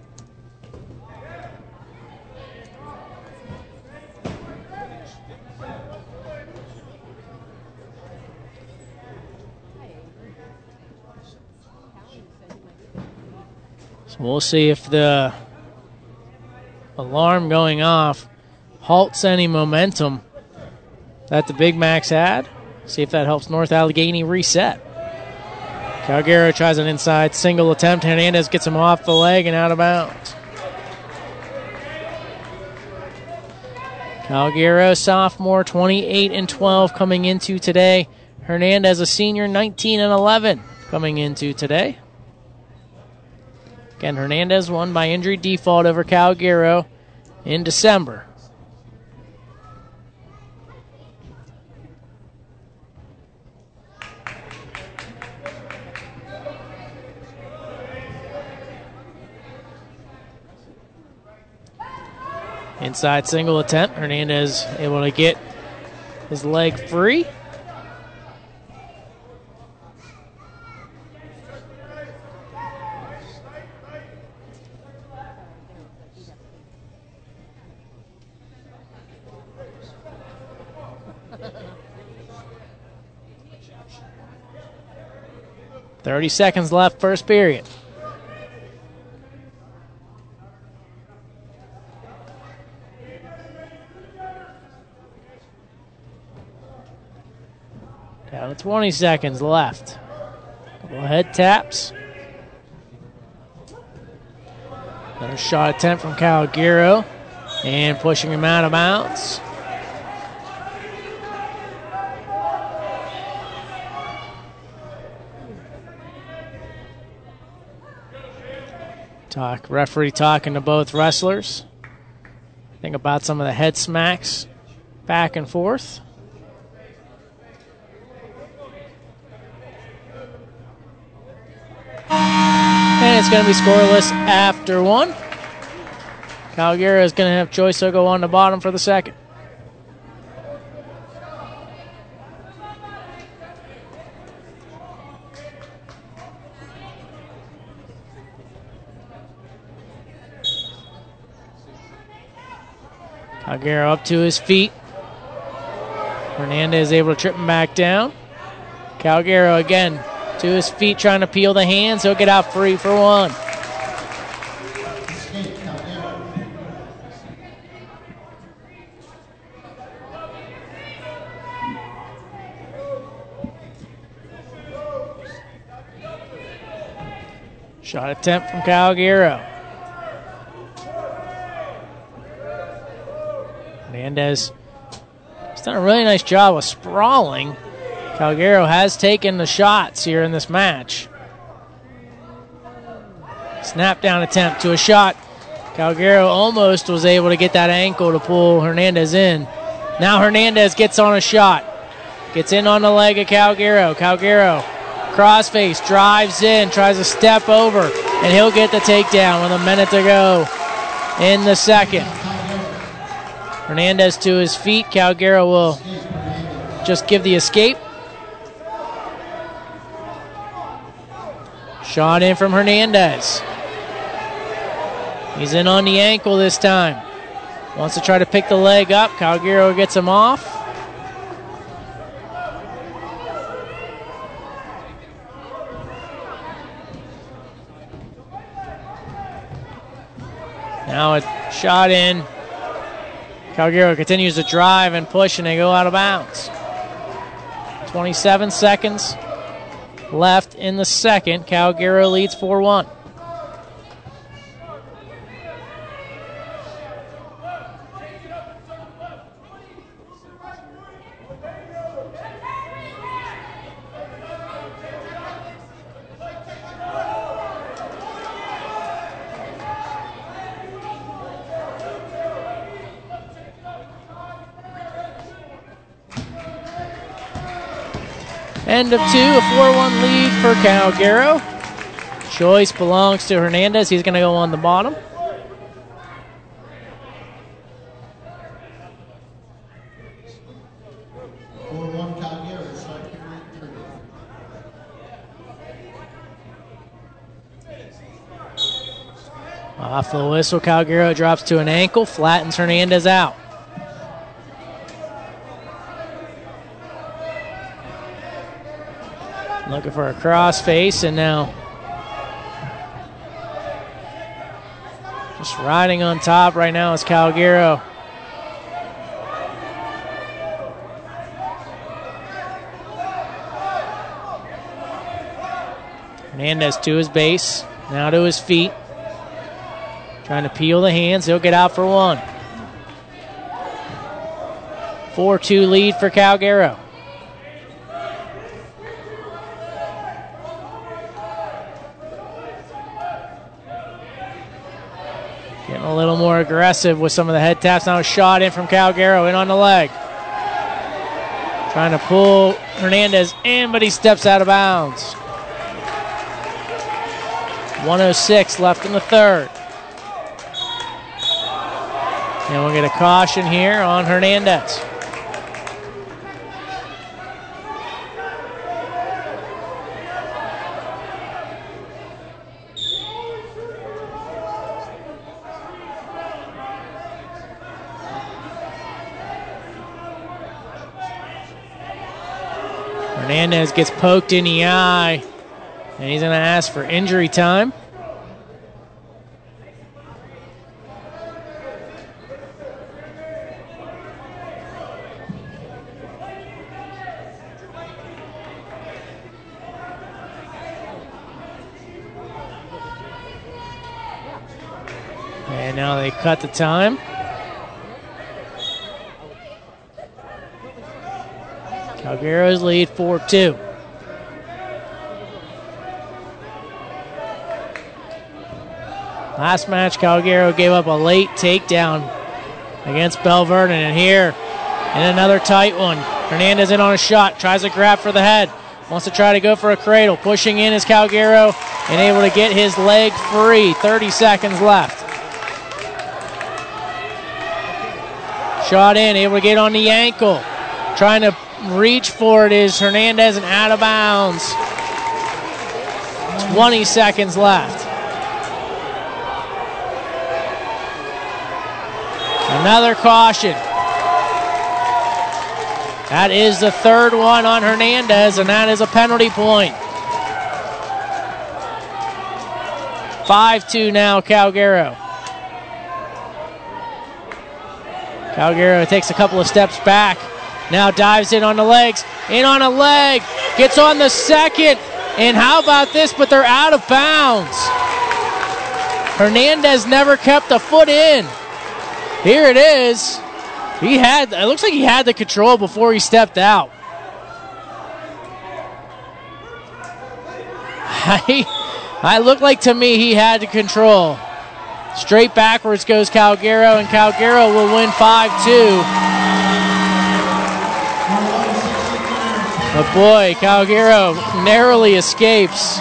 So we'll see if the alarm going off halts any momentum that the Big Macs had. See if that helps North Allegheny reset. Calgaro tries an inside single attempt. Hernandez gets him off the leg and out of bounds. Calgaro sophomore, twenty-eight and twelve coming into today. Hernandez a senior, nineteen and eleven coming into today. Again, Hernandez won by injury default over Calgaro in December. Inside single attempt. Hernandez able to get his leg free. thirty seconds left, first period. Down to twenty seconds left. Couple head taps. Another shot attempt from Calgaro. And pushing him out of bounds. Talk, referee talking to both wrestlers. Think about some of the head smacks back and forth. And it's going to be scoreless after one. Calgaro is going to have Choice go on the bottom for the second. Calgaro up to his feet. Hernandez is able to trip him back down. Calgaro again to his feet, trying to peel the hands. He'll get out free for one. Shot attempt from Calgaro. Hernandez has done a really nice job of sprawling. Calgaro has taken the shots here in this match. Snap down attempt to a shot. Calgaro almost was able to get that ankle to pull Hernandez in. Now Hernandez gets on a shot. Gets in on the leg of Calgaro. Calgaro crossface, drives in, tries to step over, and he'll get the takedown with a minute to go in the second. Hernandez to his feet. Calgaro will just give the escape. Shot in from Hernandez. He's in on the ankle this time. Wants to try to pick the leg up. Calgaro gets him off. Now a shot in. Calgary continues to drive and push, and they go out of bounds. twenty-seven seconds left in the second. Calgary leads four one. End of two, a four one lead for Calgary. Choice belongs to Hernandez. He's going to go on the bottom. Off the whistle, Calgary drops to an ankle, flattens Hernandez out. Looking for a crossface, and now just riding on top right now is Calgary. Hernandez to his base, now to his feet. Trying to peel the hands, he'll get out for one. four two lead for Calgary. Getting a little more aggressive with some of the head taps. Now a shot in from Calgary, in on the leg. Trying to pull Hernandez in, but he steps out of bounds. one oh six left in the third. And we'll get a caution here on Hernandez. Hernandez gets poked in the eye, and he's going to ask for injury time. And now they cut the time. Calgary's lead four two. Last match, Calgary gave up a late takedown against Belverde, and here in another tight one. Hernandez in on a shot, tries a grab for the head, wants to try to go for a cradle. Pushing in is Calgary and able to get his leg free. thirty seconds left. Shot in, able to get on the ankle. Trying to reach for it is Hernandez, and out of bounds. twenty seconds left. Another caution. That is the third one on Hernandez, and that is a penalty point. five two now, Calgary. Calgary takes a couple of steps back. Now dives in on the legs. In on a leg. Gets on the second. And how about this? But they're out of bounds. Hernandez never kept a foot in. Here it is. He had, it looks like he had the control before he stepped out. I, I looked like to me he had the control. Straight backwards goes Calgary, and Calgary will win five two. But boy, Calgary narrowly escapes.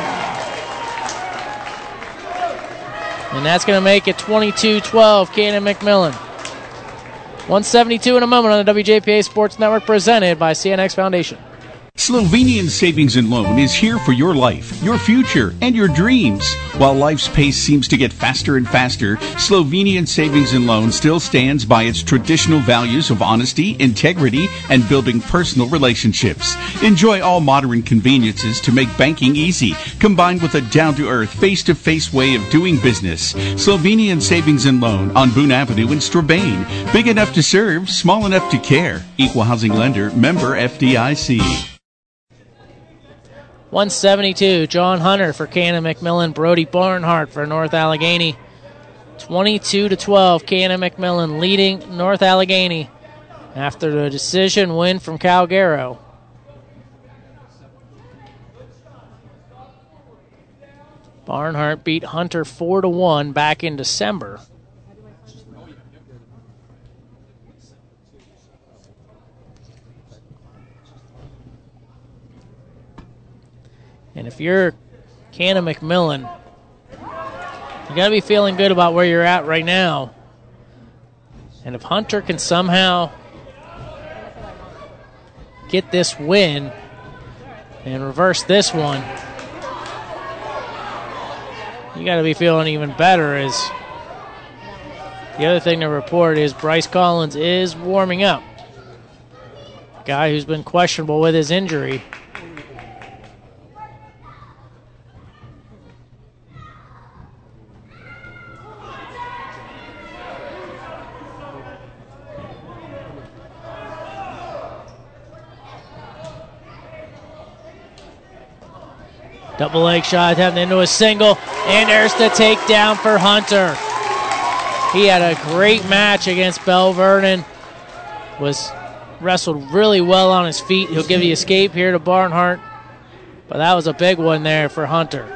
And that's going to make it twenty-two twelve, Cannon-McMillan. one seventy-two in a moment on the W J P A Sports Network, presented by C N X Foundation. Slovenian Savings and Loan is here for your life, your future, and your dreams. While life's pace seems to get faster and faster, Slovenian Savings and Loan still stands by its traditional values of honesty, integrity, and building personal relationships. Enjoy all modern conveniences to make banking easy, combined with a down-to-earth, face-to-face way of doing business. Slovenian Savings and Loan on Boone Avenue in Strabane. Big enough to serve, small enough to care. Equal housing lender, member F D I C. one seventy-two, John Hunter for Cannon McMillan, Brody Barnhart for North Allegheny. twenty-two to twelve, Cannon McMillan leading North Allegheny after the decision win from Calgaro. Barnhart beat Hunter four to one back in December. And if you're Cannon McMillan, you got to be feeling good about where you're at right now. And if Hunter can somehow get this win and reverse this one, you got to be feeling even better. As the other thing to report is Bryce Collins is warming up. Guy who's been questionable with his injury. Double leg shot attempt into a single, and there's the takedown for Hunter. He had a great match against Bell Vernon. Was wrestled really well on his feet. He'll give the escape here to Barnhart, but that was a big one there for Hunter.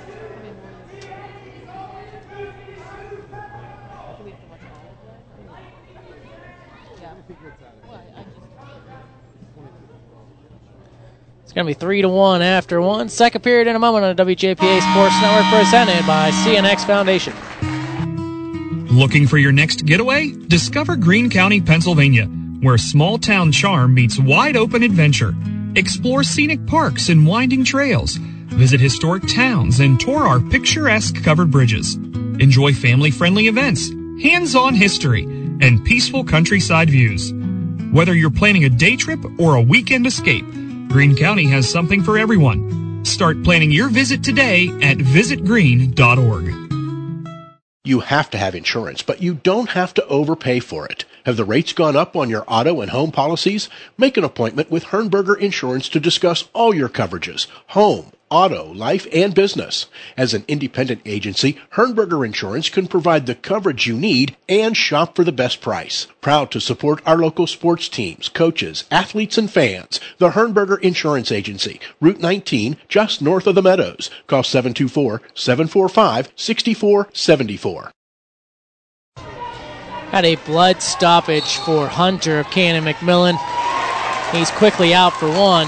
It's going to be three to one after one. Second period in a moment on the W J P A Sports Network, presented by C N X Foundation. Looking for your next getaway? Discover Greene County, Pennsylvania, where small town charm meets wide open adventure. Explore scenic parks and winding trails. Visit historic towns and tour our picturesque covered bridges. Enjoy family-friendly events, hands-on history, and peaceful countryside views. Whether you're planning a day trip or a weekend escape, Greene County has something for everyone. Start planning your visit today at visit greene dot org. You have to have insurance, but you don't have to overpay for it. Have the rates gone up on your auto and home policies? Make an appointment with Hernberger Insurance to discuss all your coverages: home, auto, life, and business. As an independent agency, Hernberger Insurance can provide the coverage you need and shop for the best price. Proud to support our local sports teams, coaches, athletes, and fans. The Hernberger Insurance Agency, Route nineteen, just north of the Meadows. Call seven two four, seven four five, six four seven four. Had a blood stoppage for Hunter of Cannon McMillan. He's quickly out for one.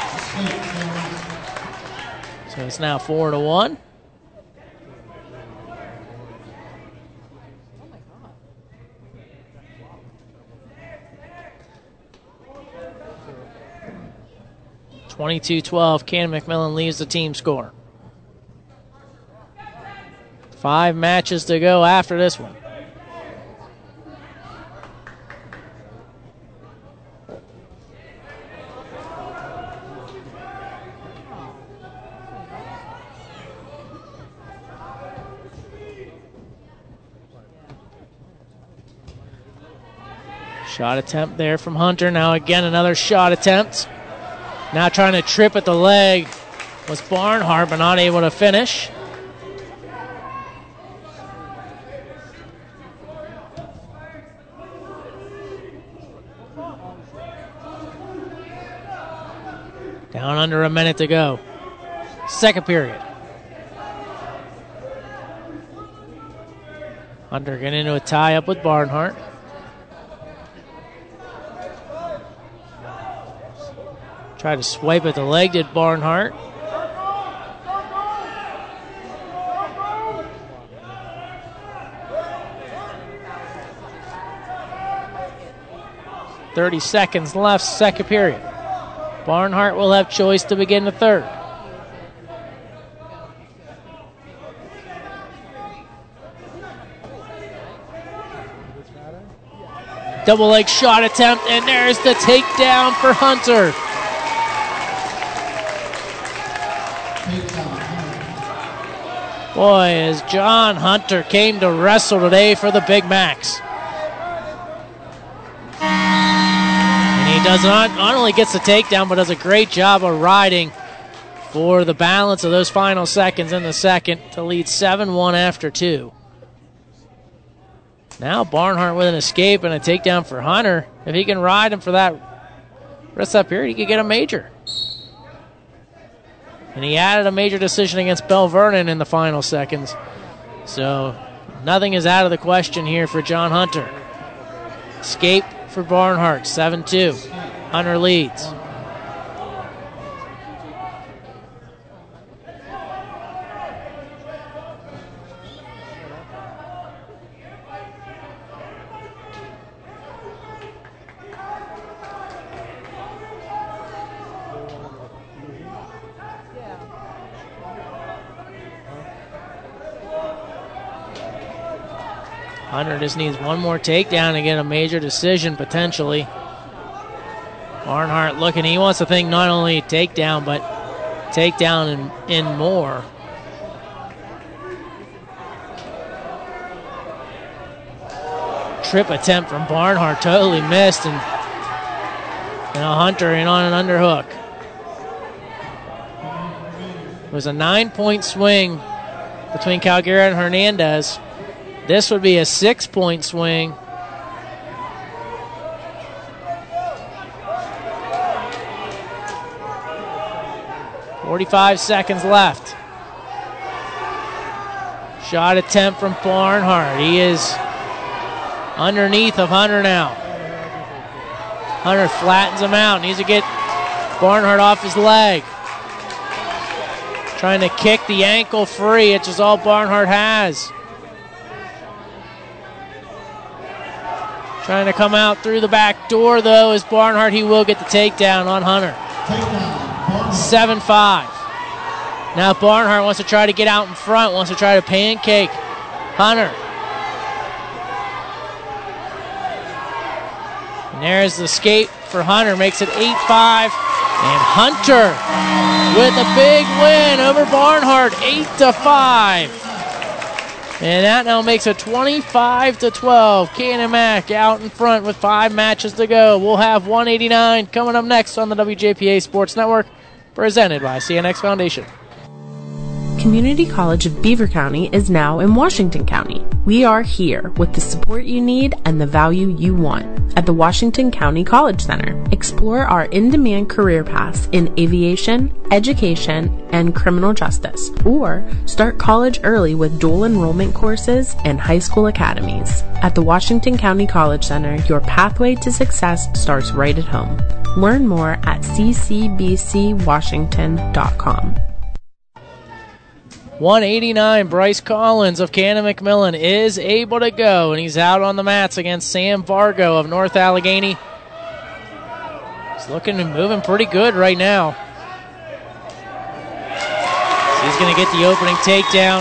So it's now four to one. twenty-two twelve, Cannon McMillan leads the team score. Five matches to go after this one. Shot attempt there from Hunter. Now again another shot attempt. Now trying to trip at the leg was Barnhart, but not able to finish. Down under a minute to go. Second period. Hunter getting into a tie-up with Barnhart. Tried to swipe at the leg, did Barnhart. thirty seconds left, second period. Barnhart will have choice to begin the third. Double leg shot attempt, and there's the takedown for Hunter. Boy, as John Hunter came to wrestle today for the Big Macs. And he does not, not only gets the takedown, but does a great job of riding for the balance of those final seconds in the second to lead seven one after two. Now Barnhart with an escape and a takedown for Hunter. If he can ride him for that rest of that period, he could get a major. And he added a major decision against Bell Vernon in the final seconds. So nothing is out of the question here for John Hunter. Escape for Barnhart, seven two. Hunter leads. Hunter just needs one more takedown to get a major decision potentially. Barnhart looking, he wants to think not only takedown, but takedown and, and more. Trip attempt from Barnhart, totally missed, and, and a Hunter in on an underhook. It was a nine-point swing between Calgary and Hernandez. This would be a six-point swing. forty-five seconds left. Shot attempt from Barnhart. He is underneath of Hunter now. Hunter flattens him out. Needs to get Barnhart off his leg. Trying to kick the ankle free. It's just all Barnhart has. Trying to come out through the back door, though, is Barnhart. He will get the takedown on Hunter. seven five. Now Barnhart wants to try to get out in front, wants to try to pancake Hunter. And there's the escape for Hunter, makes it eight five. And Hunter with a big win over Barnhart, eight to five. And that now makes it twenty-five to twelve. Canon-Mac out in front with five matches to go. We'll have one eighty-nine coming up next on the W J P A Sports Network, presented by C N X Foundation. Community College of Beaver County is now in Washington County. We are here with the support you need and the value you want at the Washington County College Center. Explore our in-demand career paths in aviation, education, and criminal justice, or start college early with dual enrollment courses and high school academies. At the Washington County College Center, your pathway to success starts right at home. Learn more at c c b c washington dot com. one eighty-nine, Bryce Collins of Canon-McMillan is able to go, and he's out on the mats against Sam Vargo of North Allegheny. He's looking and moving pretty good right now. So he's going to get the opening takedown.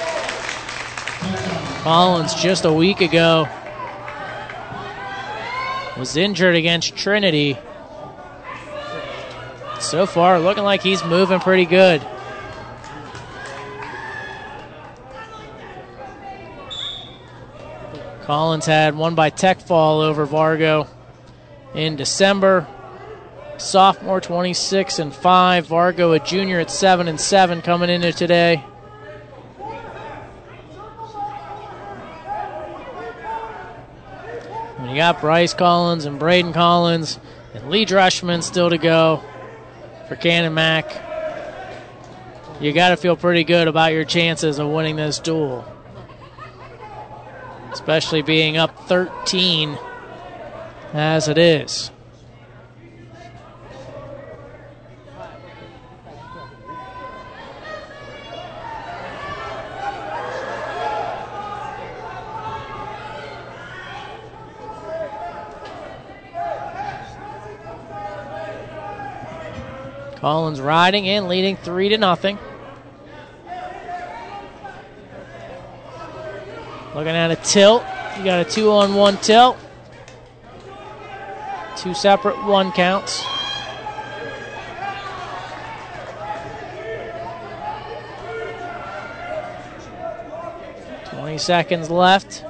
Collins just a week ago was injured against Trinity. So far, looking like he's moving pretty good. Collins had one by tech fall over Vargo in December. Sophomore, twenty-six and five. Vargo, a junior at seven and seven, coming into today. And you got Bryce Collins and Braden Collins and Lee Drushman still to go for Canon-Mac. You got to feel pretty good about your chances of winning this duel, especially being up thirteen as it is. Collins riding in, leading three to nothing. Looking at a tilt. You got a two-on-one tilt. Two separate one counts. twenty seconds left.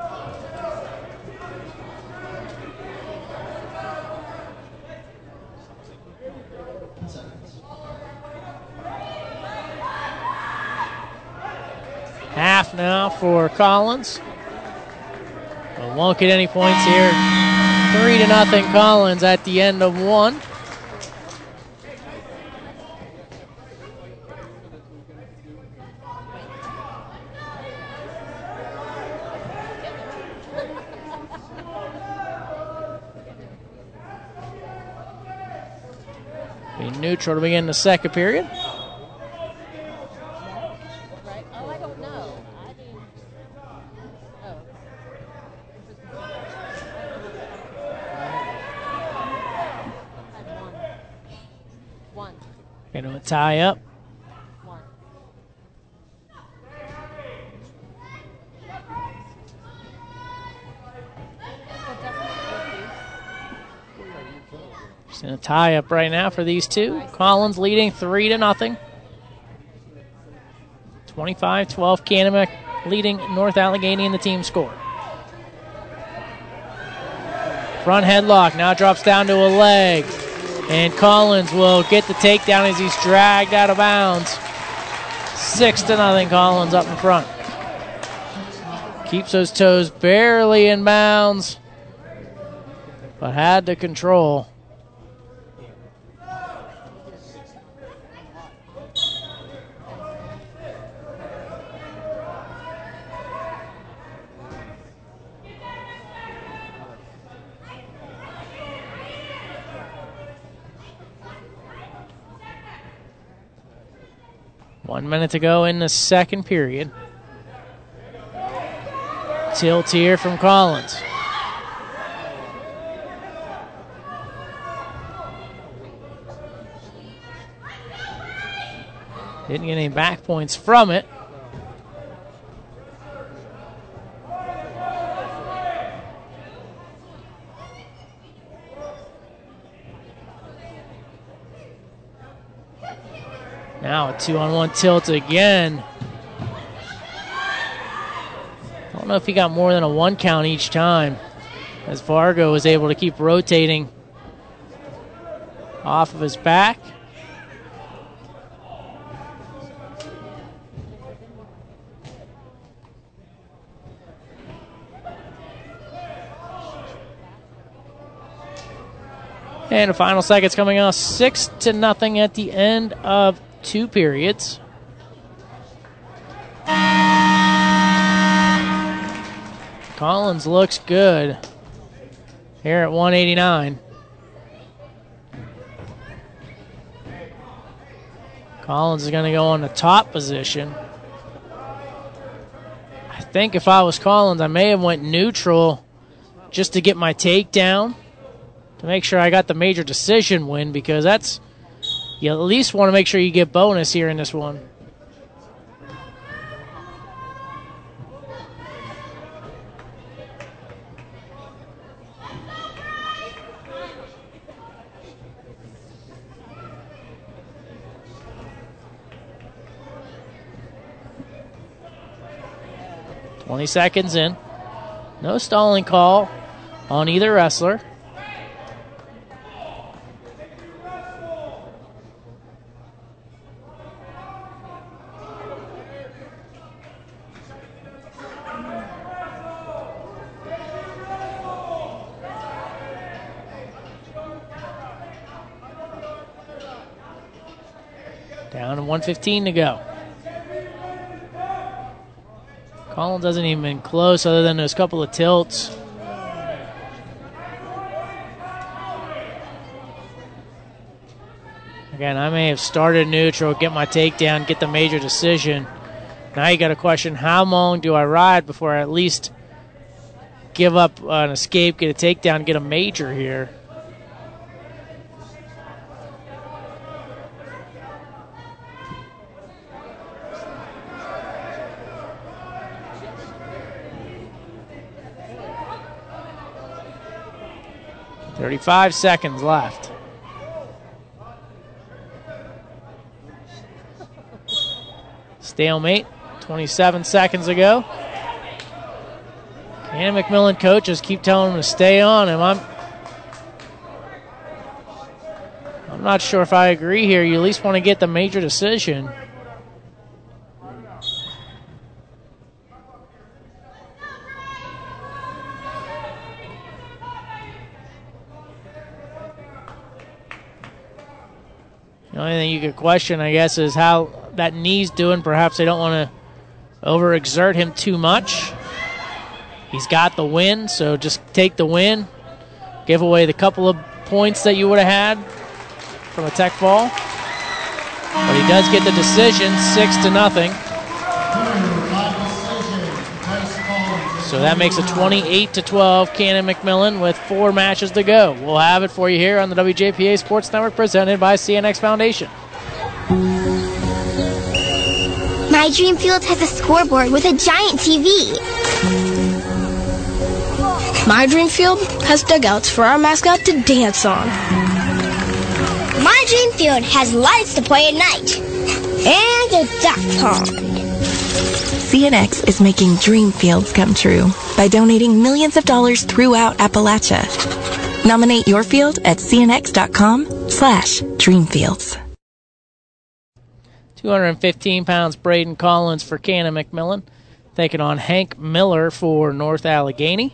Half now for Collins. But won't get any points here. Three to nothing Collins at the end of one. Be neutral to begin the second period. Into a tie up. Just in a tie up right now for these two. Collins leading three to nothing. twenty-five twelve Canamac leading North Allegheny in the team score. Front headlock now drops down to a leg. And Collins will get the takedown as he's dragged out of bounds. Six to nothing, Collins up in front. Keeps those toes barely in bounds, but had to control. One minute to go in the second period. Tilt here from Collins. Didn't get any back points from it. Now a two-on-one tilt again. I don't know if he got more than a one count each time, as Vargo was able to keep rotating off of his back. And the final seconds coming up, six to nothing at the end of two periods. Collins looks good here at one eighty-nine. Collins is going to go on the top position. I think if I was Collins, I may have went neutral just to get my takedown, to make sure I got the major decision win, because that's, you at least want to make sure you get bonus here in this one. twenty seconds in. No stalling call on either wrestler. Down to one fifteen to go. Collins doesn't even close other than those couple of tilts. Again, I may have started neutral, get my takedown, get the major decision. Now you got to question, how long do I ride before I at least give up an escape, get a takedown, get a major here? thirty-five seconds left. Stalemate, twenty-seven seconds ago. Cannon McMillan coaches keep telling him to stay on him. I'm, I'm not sure if I agree here. You at least want to get the major decision. The only thing you could question, I guess, is how that knee's doing. Perhaps they don't want to overexert him too much. He's got the win, so just take the win. Give away the couple of points that you would have had from a tech fall. But he does get the decision, six to nothing. So that makes it twenty-eight to twelve, Cannon McMillan with four matches to go. We'll have it for you here on the W J P A Sports Network presented by C N X Foundation. My Dream Field has a scoreboard with a giant T V. My Dream Field has dugouts for our mascot to dance on. My Dream Field has lights to play at night. And a duck pond. C N X is making dream fields come true by donating millions of dollars throughout Appalachia. Nominate your field at cnx.com slash dreamfields. two hundred fifteen pounds Braden Collins for Cannon McMillan, taking on Hank Miller for North Allegheny.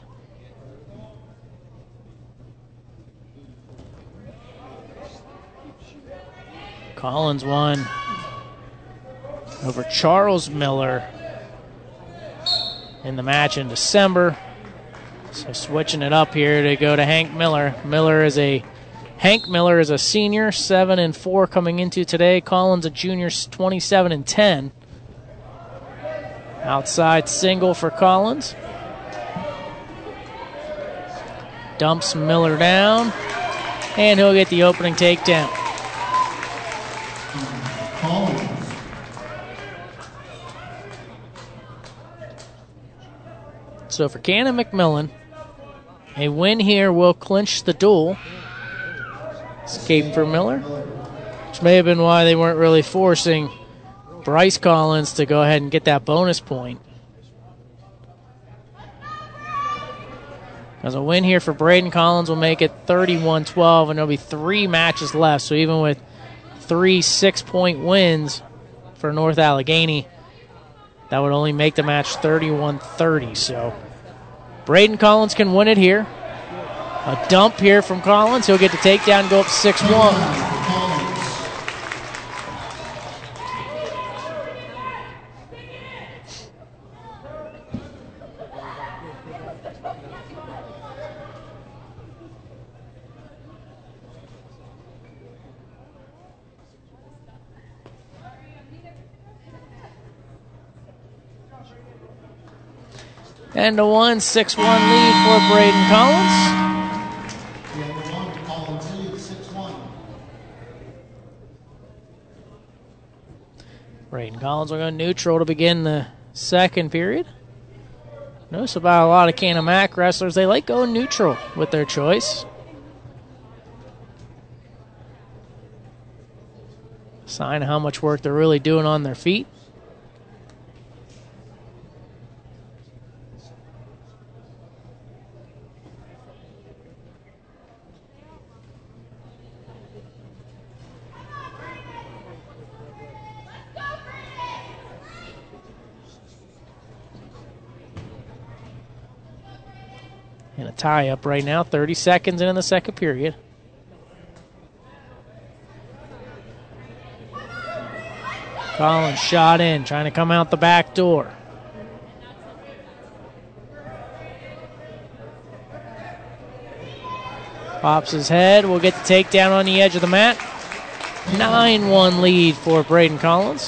Collins won over Charles Miller in the match in December. So switching it up here to go to Hank Miller. Miller is a Hank Miller is a senior, seven and four coming into today. Collins a junior, twenty-seven and ten. Outside single for Collins. Dumps Miller down, and he'll get the opening takedown. So for Cannon McMillan, a win here will clinch the duel. Escape for Miller, which may have been why they weren't really forcing Bryce Collins to go ahead and get that bonus point. Because a win here for Braden Collins will make it thirty-one twelve, and there'll be three matches left. So even with three six-point wins for North Allegheny, that would only make the match thirty-one thirty. So Braden Collins can win it here. A dump here from Collins. He'll get the takedown and go up six one. And a one six one lead for Braden Collins. Braden Collins will go neutral to begin the second period. Notice about a lot of Canamac wrestlers, they like going neutral with their choice. Sign of how much work they're really doing on their feet. And a tie-up right now, thirty seconds in the second period. Collins shot in, trying to come out the back door. Pops his head, will get the takedown on the edge of the mat. nine one lead for Braden Collins.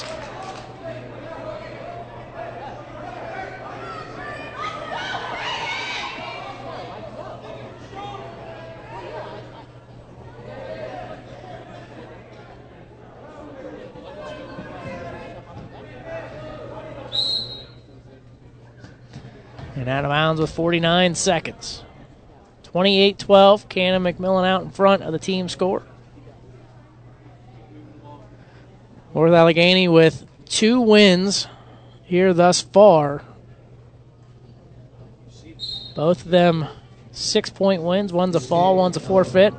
And out of bounds with forty-nine seconds. twenty-eight twelve, Canon-McMillan out in front of the team score. North Allegheny with two wins here thus far. Both of them six-point wins. One's a fall, one's a forfeit.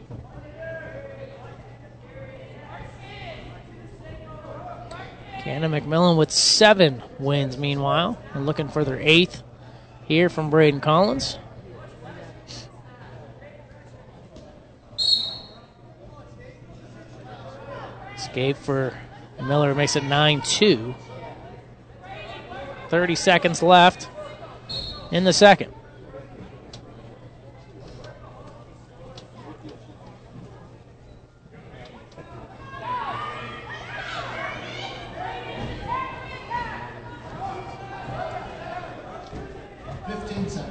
Canon-McMillan with seven wins, meanwhile, and looking for their eighth here from Braden Collins. Escape for Miller makes it nine two. thirty seconds left in the second. fifteen seconds.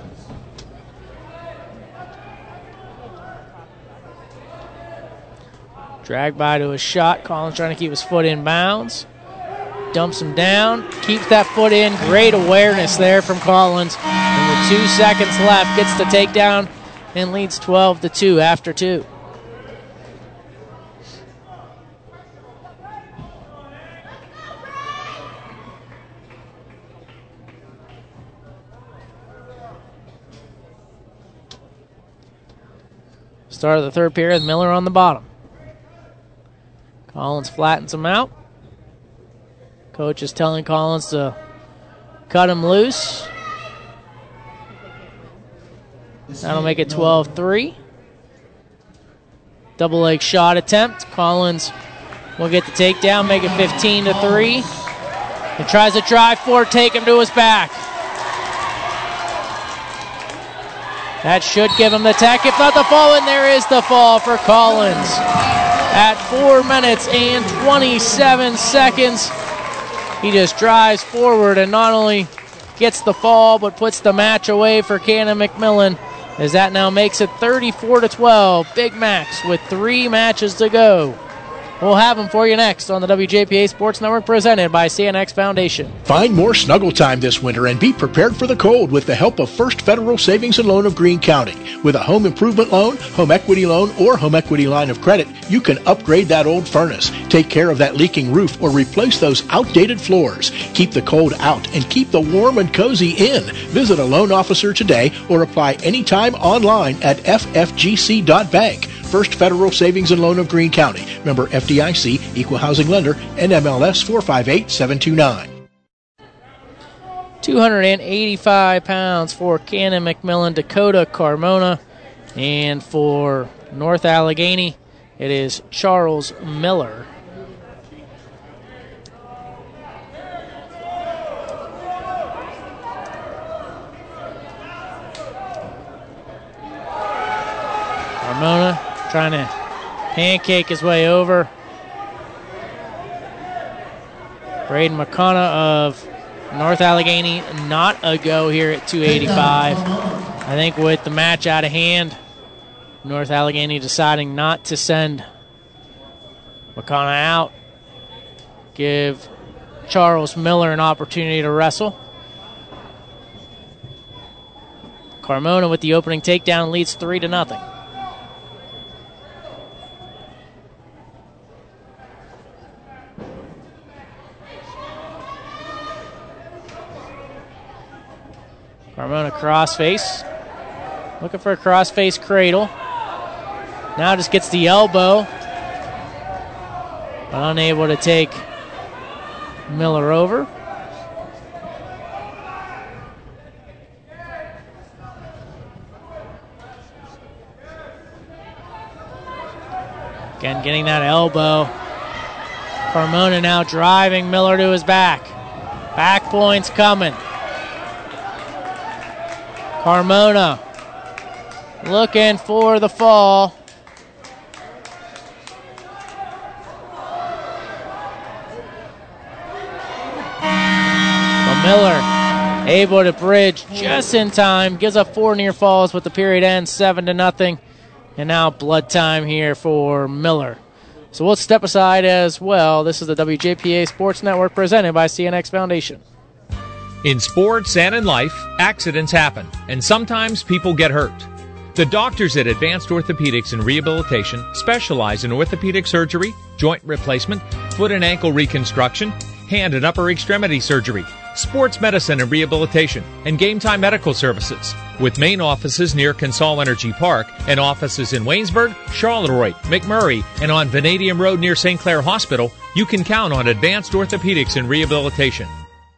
Dragged by to a shot. Collins trying to keep his foot in bounds. Dumps him down. Keeps that foot in. Great awareness there from Collins. And with two seconds left, gets the takedown and leads twelve to two after two. Start of the third period, Miller on the bottom. Collins flattens him out. Coach is telling Collins to cut him loose. That'll make it twelve three. Double leg shot attempt. Collins will get the takedown, make it fifteen to three. He tries to drive forward, take him to his back. That should give him the tech, if not the fall, and there is the fall for Collins. At four minutes and twenty-seven seconds, he just drives forward and not only gets the fall, but puts the match away for Canon-McMillan, as that now makes it thirty-four to twelve. Big Macs with three matches to go. We'll have them for you next on the W J P A Sports Network, presented by C N X Foundation. Find more snuggle time this winter and be prepared for the cold with the help of First Federal Savings and Loan of Greene County. With a home improvement loan, home equity loan, or home equity line of credit, you can upgrade that old furnace, take care of that leaking roof, or replace those outdated floors. Keep the cold out and keep the warm and cozy in. Visit a loan officer today or apply anytime online at f f g c dot bank. First Federal Savings and Loan of Greene County. Member F D I C, Equal Housing Lender, N M L S four five eight seven two nine. two hundred eighty-five pounds for Canon-McMillan, Dakota Carmona. And for North Allegheny, it is Charles Miller. Carmona trying to pancake his way over. Braden McConnell of North Allegheny, not a go here at two eighty-five. I think with the match out of hand, North Allegheny deciding not to send McConnell out. Give Charles Miller an opportunity to wrestle. Carmona with the opening takedown leads three to nothing. Carmona crossface. Looking for a crossface cradle. Now just gets the elbow. But unable to take Miller over. Again, getting that elbow. Carmona now driving Miller to his back. Back points coming. Carmona looking for the fall. But Miller able to bridge just in time. Gives up four near falls, but the period ends seven to nothing. And now blood time here for Miller. So we'll step aside as well. This is the W J P A Sports Network, presented by C N X Foundation. In sports and in life, accidents happen, and sometimes people get hurt. The doctors at Advanced Orthopedics and Rehabilitation specialize in orthopedic surgery, joint replacement, foot and ankle reconstruction, hand and upper extremity surgery, sports medicine and rehabilitation, and Game Time Medical Services. With main offices near Consol Energy Park and offices in Waynesburg, Charleroi, McMurray, and on Vanadium Road near Saint Clair Hospital, you can count on Advanced Orthopedics and Rehabilitation.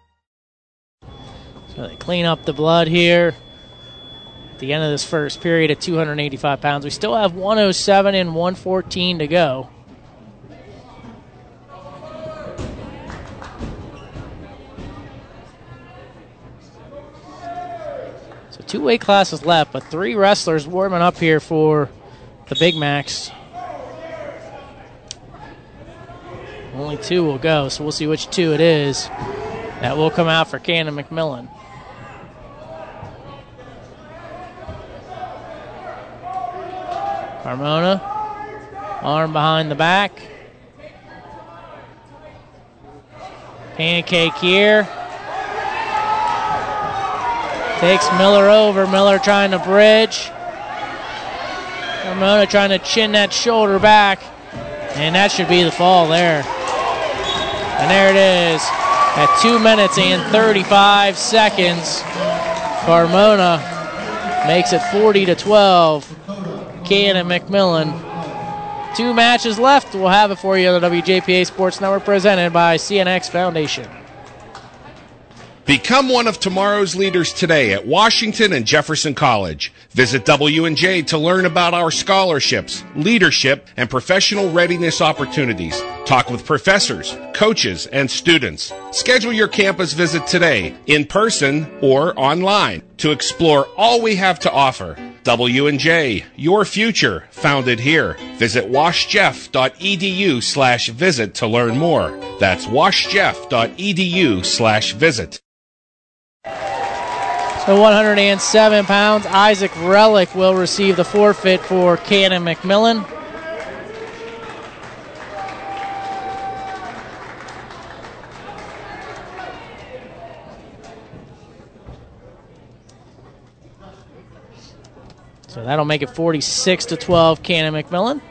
So they clean up the blood here at the end of this first period at two hundred eighty-five pounds. We still have one oh seven and one fourteen to go. So two weight classes left, but three wrestlers warming up here for the Big Macs. Only two will go, so we'll see which two it is that will come out for Cannon McMillan. Carmona, arm behind the back. Pancake here. Takes Miller over. Miller trying to bridge. Carmona trying to chin that shoulder back. And that should be the fall there. And there it is. At two minutes and thirty-five seconds, Carmona makes it forty to twelve. Cannon McMillan. Two matches left. We'll have it for you on the W J P A Sports Network, presented by C N X Foundation. Become one of tomorrow's leaders today at Washington and Jefferson College. Visit W and J to learn about our scholarships, leadership, and professional readiness opportunities. Talk with professors, coaches, and students. Schedule your campus visit today, in person or online, to explore all we have to offer. W and J, your future, founded here. Visit washjeff.edu slash visit to learn more. That's washjeff.edu slash visit. So one hundred seven pounds, Isaac Relic will receive the forfeit for Cannon McMillan. So that'll make it forty-six to twelve, Cannon McMillan.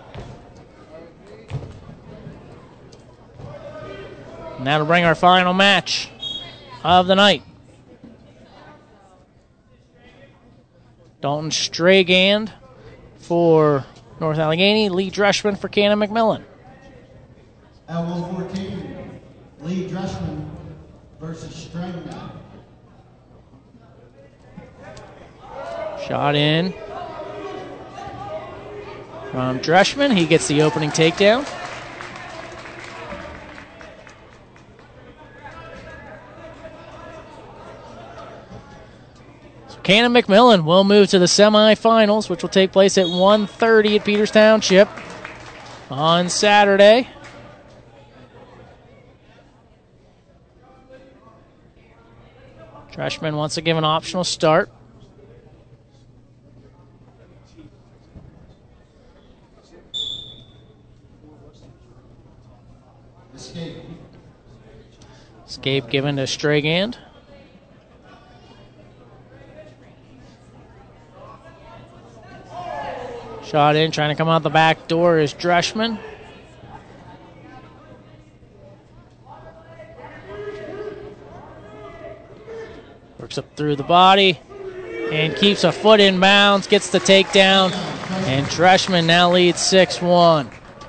And that'll bring our final match of the night. Dalton Stragand for North Allegheny, Lee Dreschman for Cannon McMillan. L one fourteen, Lee Dreschman versus Stragand. Shot in from Dreschman. He gets the opening takedown. So Cannon McMillan will move to the semifinals, which will take place at one thirty at Peters Township on Saturday. Dreschman wants to give an optional start. Escape given to Stragand. Shot in, trying to come out the back door is Dreschman. Works up through the body and keeps a foot in bounds, gets the takedown, and Dreschman now leads six one.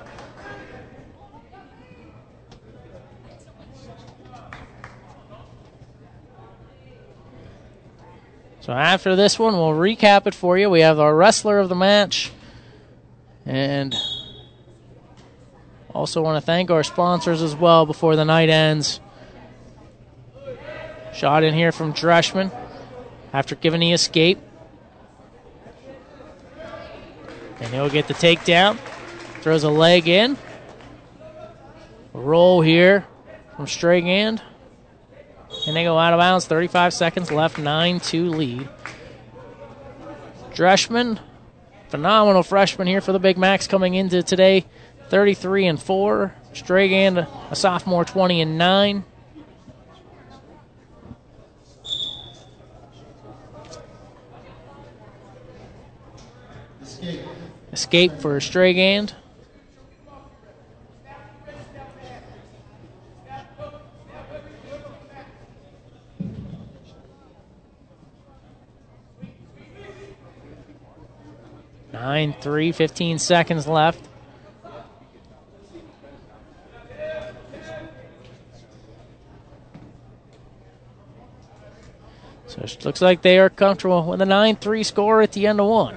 So after this one, we'll recap it for you. We have our wrestler of the match. And also want to thank our sponsors as well before the night ends. Shot in here from Dreschman after giving the escape. And he'll get the takedown. Throws a leg in. A roll here from Stragand. And they go out of bounds. thirty-five seconds left. nine two lead. Dreschman, phenomenal freshman here for the Big Macs coming into today. thirty-three and four. Stragand, a sophomore, twenty and nine. Escape. Escape for Stragand. nine three, fifteen seconds left. So it looks like they are comfortable with a nine three score at the end of one.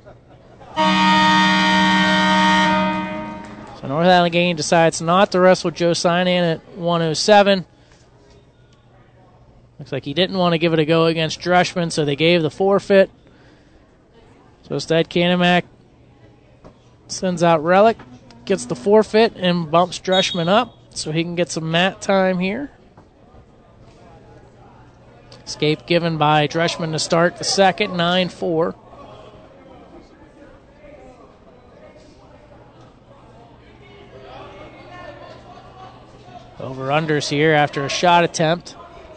So North Allegheny decides not to wrestle Joe Sinan at one oh seven. Looks like he didn't want to give it a go against Dreschman, so they gave the forfeit. So instead, Kanemak sends out Relic, gets the forfeit, and bumps Dreschman up so he can get some mat time here. Escape given by Dreschman to start the second, nine four. Over-unders here after a shot attempt.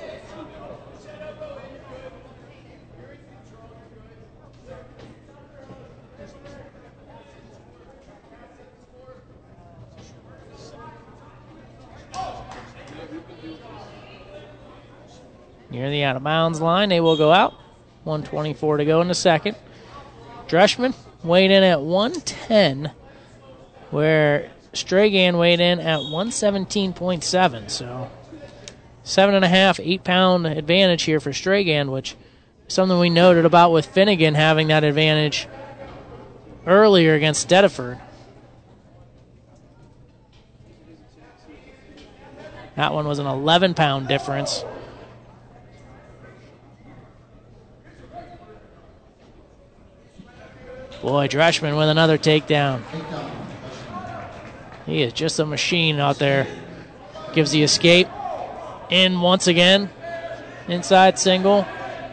Near the out-of-bounds line, they will go out. one twenty-four to go in the second. Dreschman weighed in at one ten, where Stragand weighed in at one seventeen point seven. So seven and a half, eight-pound advantage here for Stragand, which is something we noted about with Finnegan having that advantage earlier against Dedeford. That one was an eleven-pound difference. Boy, Dreschman with another takedown. He is just a machine out there. Gives the escape. In once again. Inside single.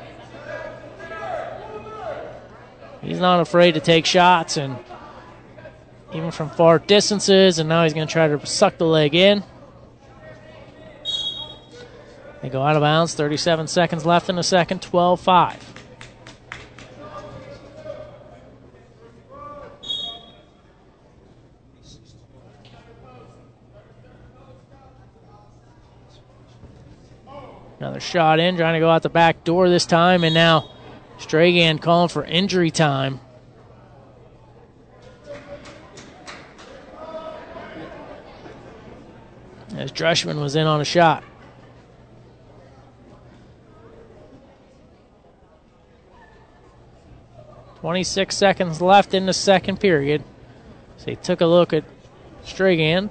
He's not afraid to take shots, and even from far distances, and now he's going to try to suck the leg in. They go out of bounds. thirty-seven seconds left in the second. twelve five. Another shot in, trying to go out the back door this time, and now Stragand calling for injury time. As Dreschman was in on a shot. twenty-six seconds left in the second period. So he took a look at Stragand.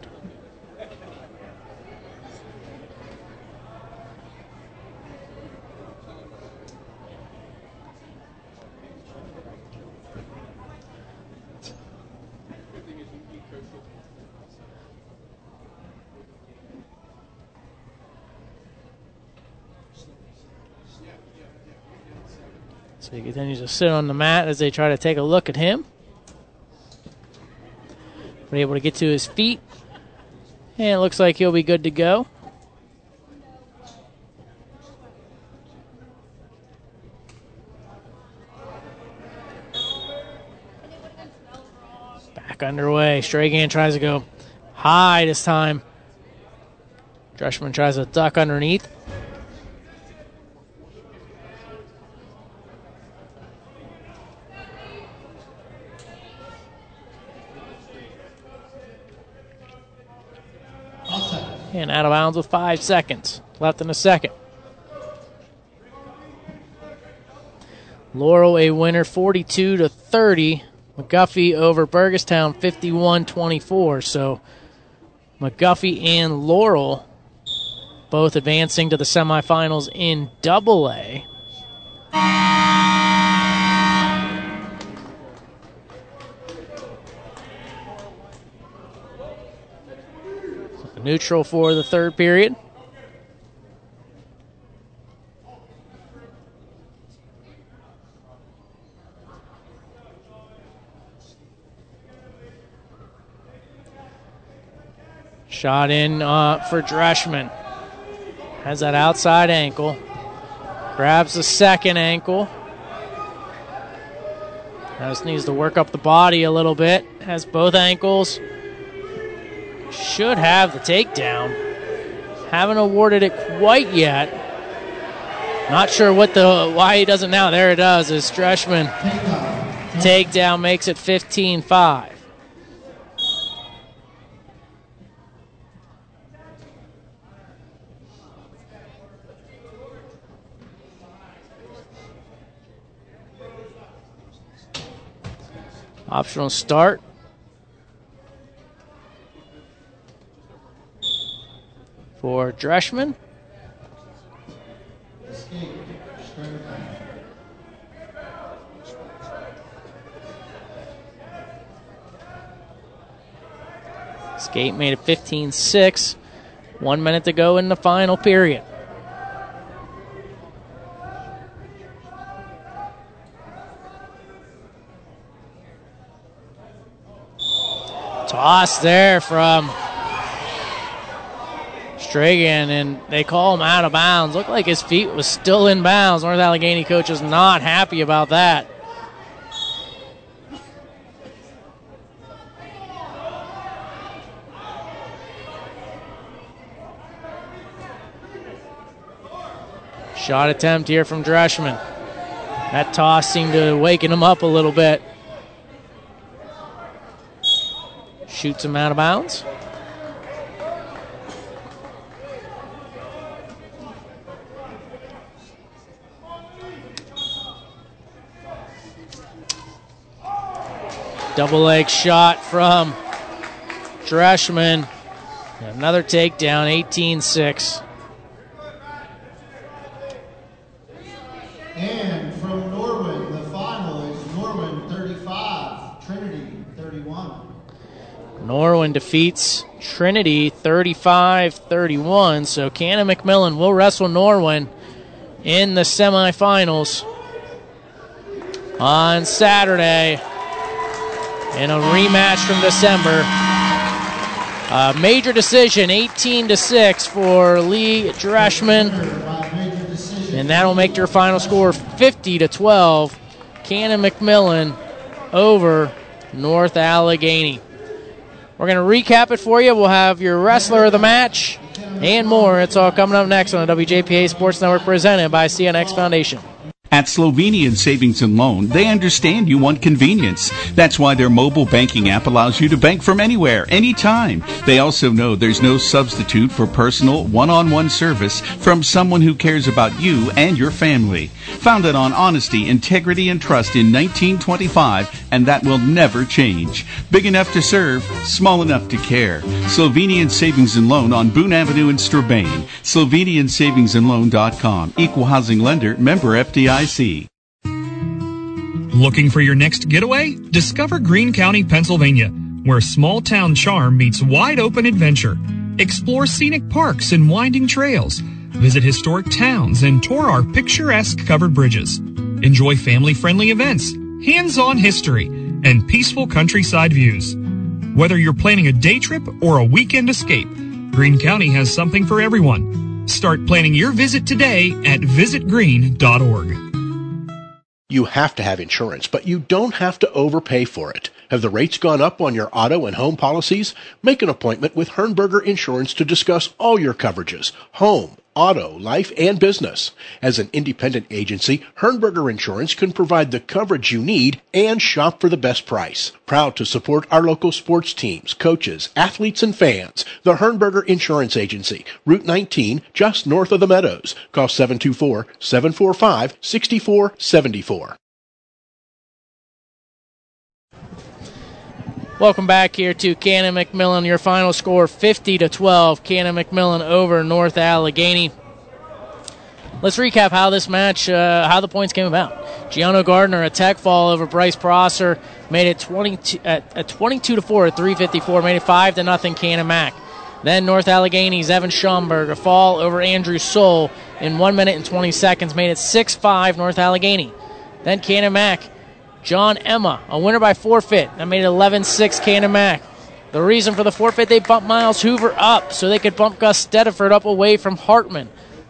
So he continues to sit on the mat as they try to take a look at him. But able to get to his feet. And it looks like he'll be good to go. Back underway. Stragand tries to go high this time. Dreschman tries to duck underneath. And out of bounds with five seconds left in the second. Laurel a winner forty-two to thirty. McGuffey over Burgestown fifty-one twenty-four. So McGuffey and Laurel both advancing to the semifinals in double A. Neutral for the third period. Shot in uh, for Dreschman. Has that outside ankle. Grabs the second ankle. Just needs to work up the body a little bit. Has both ankles. Should have the takedown. Haven't awarded it quite yet. Not sure what the why he doesn't now. There it does. Is Dreschmann takedown makes it fifteen five. Optional start. For Dreschmann. Skate made it fifteen six. One minute to go in the final period. Toss there from Stragan, and they call him out of bounds. Looked like his feet was still in bounds. North Allegheny coach is not happy about that. Shot attempt here from Dreschmann. That toss seemed to waken him up a little bit. Shoots him out of bounds. Double leg shot from Dreschmann. Another takedown, eighteen six. And from Norwin, the final is Norwin thirty-five, Trinity thirty-one. Norwin defeats Trinity thirty-five thirty-one. So Cannon McMillan will wrestle Norwin in the semifinals on Saturday in a rematch from December. A major decision, eighteen to six for Lee Dreschmann. And that'll make your final score fifty to twelve. Cannon McMillan over North Allegheny. We're going to recap it for you. We'll have your wrestler of the match and more. It's all coming up next on the W J P A Sports Network presented by C N X Foundation. At Slovenian Savings and Loan, they understand you want convenience. That's why their mobile banking app allows you to bank from anywhere, anytime. They also know there's no substitute for personal, one-on-one service from someone who cares about you and your family. Founded on honesty, integrity, and trust in nineteen twenty-five, and that will never change. Big enough to serve, small enough to care. Slovenian Savings and Loan on Boone Avenue in Strabane. Slovenian Savings and Loan dot com. Equal housing lender, member F D I C. Looking for your next getaway? Discover Greene County, Pennsylvania, where small town charm meets wide open adventure. Explore scenic parks and winding trails. Visit historic towns and tour our picturesque covered bridges. Enjoy family-friendly events, hands-on history, and peaceful countryside views. Whether you're planning a day trip or a weekend escape, Greene County has something for everyone. Start planning your visit today at visit greene dot org. You have to have insurance, but you don't have to overpay for it. Have the rates gone up on your auto and home policies? Make an appointment with Hernberger Insurance to discuss all your coverages, home, auto, life, and business. As an independent agency, Hernberger Insurance can provide the coverage you need and shop for the best price. Proud to support our local sports teams, coaches, athletes, and fans. The Hernberger Insurance Agency, Route nineteen, just north of the Meadows. Call seven two four, seven four five, six four seven four. Welcome back here to Cannon McMillan. Your final score fifty to twelve. Cannon McMillan over North Allegheny. Let's recap how this match, uh, how the points came about. Gianno Gardner, a tech fall over Bryce Prosser, made it twenty-two, at, at twenty-two to four at three fifty-four, made it five to nothing Cannon Mac. Then North Allegheny's Evan Schomburg, a fall over Andrew Soul in one minute and twenty seconds, made it six five North Allegheny. Then Cannon Mac, John Emma, a winner by forfeit. That made it eleven six Cannon Mac. The reason for the forfeit, they bumped Miles Hoover up so they could bump Gus Stediford up away from Hartman.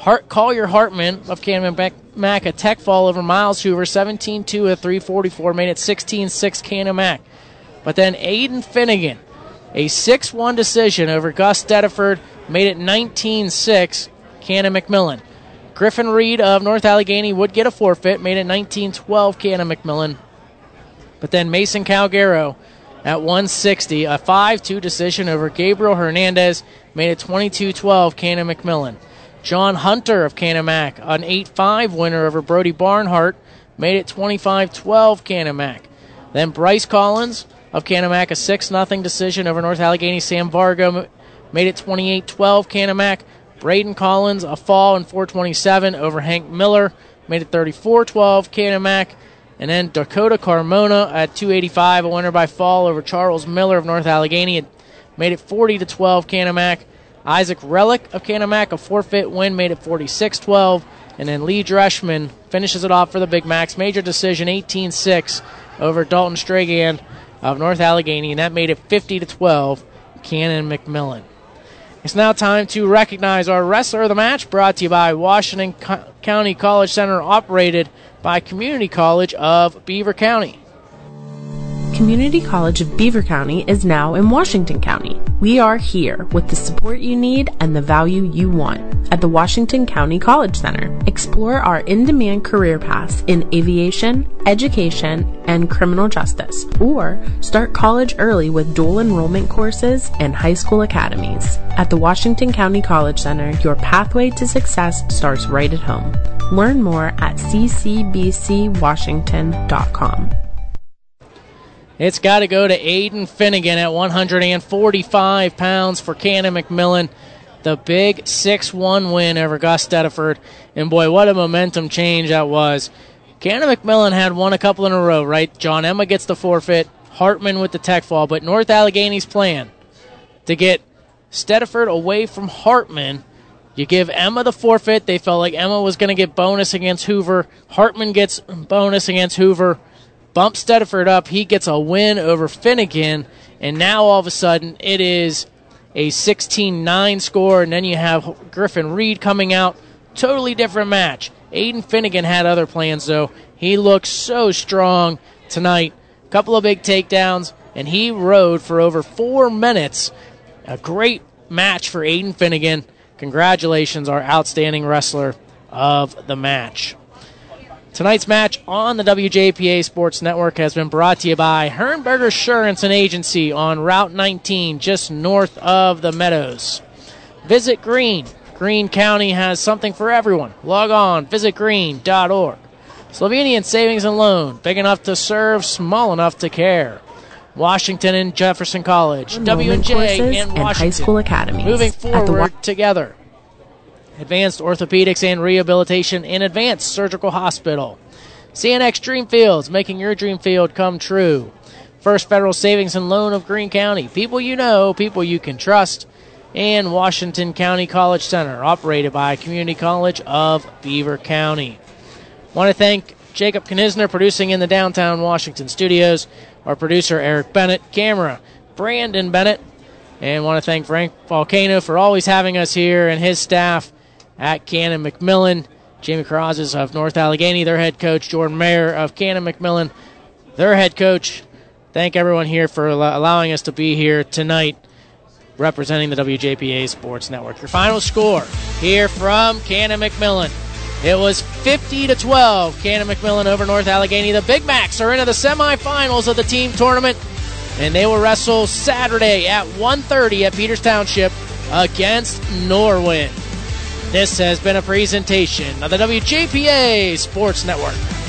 Hart, Collier Hartman of Canon-Mac, a tech fall over Miles Hoover, seventeen two at three forty-four, made it sixteen six Canon-Mac. But then Aiden Finnegan, a six one decision over Gus Dediford, made it nineteen six Canon-McMillan. Griffin Reed of North Allegheny would get a forfeit, made it nineteen twelve Canon-McMillan. But then Mason Calgaro at one sixty, a five two decision over Gabriel Hernandez, made it twenty-two twelve Canon-McMillan. John Hunter of Canon-Mac, an eight five winner over Brody Barnhart, made it twenty-five twelve Canon-Mac. Then Bryce Collins of Canon-Mac, a six nothing decision over North Allegheny. Sam Vargo made it twenty-eight twelve Canon-Mac. Braden Collins, a fall in four twenty-seven over Hank Miller, made it thirty-four twelve Canon-Mac. And then Dakota Carmona at two eighty-five, a winner by fall over Charles Miller of North Allegheny, it made it forty to twelve Canon-Mac. Isaac Relic of Canon-Mac, a forfeit win, made it forty-six twelve. And then Lee Dreschman finishes it off for the Big Macs. Major decision, eighteen six over Dalton Stragan of North Allegheny, and that made it fifty to twelve Canon-McMillan. It's now time to recognize our wrestler of the match, brought to you by Washington Co- County College Center, operated by Community College of Beaver County. Community College of Beaver County is now in Washington County. We are here with the support you need and the value you want at the Washington County College Center. Explore our in-demand career paths in aviation, education, and criminal justice, or start college early with dual enrollment courses and high school academies. At the Washington County College Center, your pathway to success starts right at home. Learn more at c c b c washington dot com. It's got to go to Aiden Finnegan at one forty-five pounds for Canon-McMillan. The big six one win over Gus Dediford. And boy, what a momentum change that was. Canon-McMillan had won a couple in a row, right? John Emma gets the forfeit, Hartman with the tech fall, but North Allegheny's plan to get Dediford away from Hartman. You give Emma the forfeit. They felt like Emma was going to get bonus against Hoover. Hartman gets bonus against Hoover. Bumps Dediford up. He gets a win over Finnegan. And now all of a sudden it is a sixteen nine score. And then you have Griffin Reed coming out. Totally different match. Aiden Finnegan had other plans, though. He looked so strong tonight. A couple of big takedowns. And he rode for over four minutes. A great match for Aiden Finnegan. Congratulations, our outstanding wrestler of the match. Tonight's match on the W J P A Sports Network has been brought to you by Hernberger Assurance and Agency on Route nineteen, just north of the Meadows. Visit Green. Greene County has something for everyone. Log on, visit green dot org. Slovenian Savings and Loan, big enough to serve, small enough to care. Washington and Jefferson College, W and J and Washington, and high school academies. Moving forward together. Advanced Orthopedics and Rehabilitation in Advanced Surgical Hospital. C N X Dreamfields, making your dream field come true. First Federal Savings and Loan of Greene County. People you know, people you can trust. And Washington County College Center, operated by Community College of Beaver County. Want to thank Jacob Knisner, producing in the downtown Washington studios. Our producer, Eric Bennett. Camera, Brandon Bennett. And want to thank Frank Volcano for always having us here, and his staff at Canon-McMillan. Jamie Carrazes of North Allegheny, their head coach. Jordan Mayer of Canon-McMillan, their head coach. Thank everyone here for allowing us to be here tonight representing the W J P A Sports Network. Your final score here from Canon-McMillan. It was fifty to twelve, Canon-McMillan over North Allegheny. The Big Macs are into the semifinals of the team tournament, and they will wrestle Saturday at one thirty at Peters Township against Norwin. This has been a presentation of the W J P A Sports Network.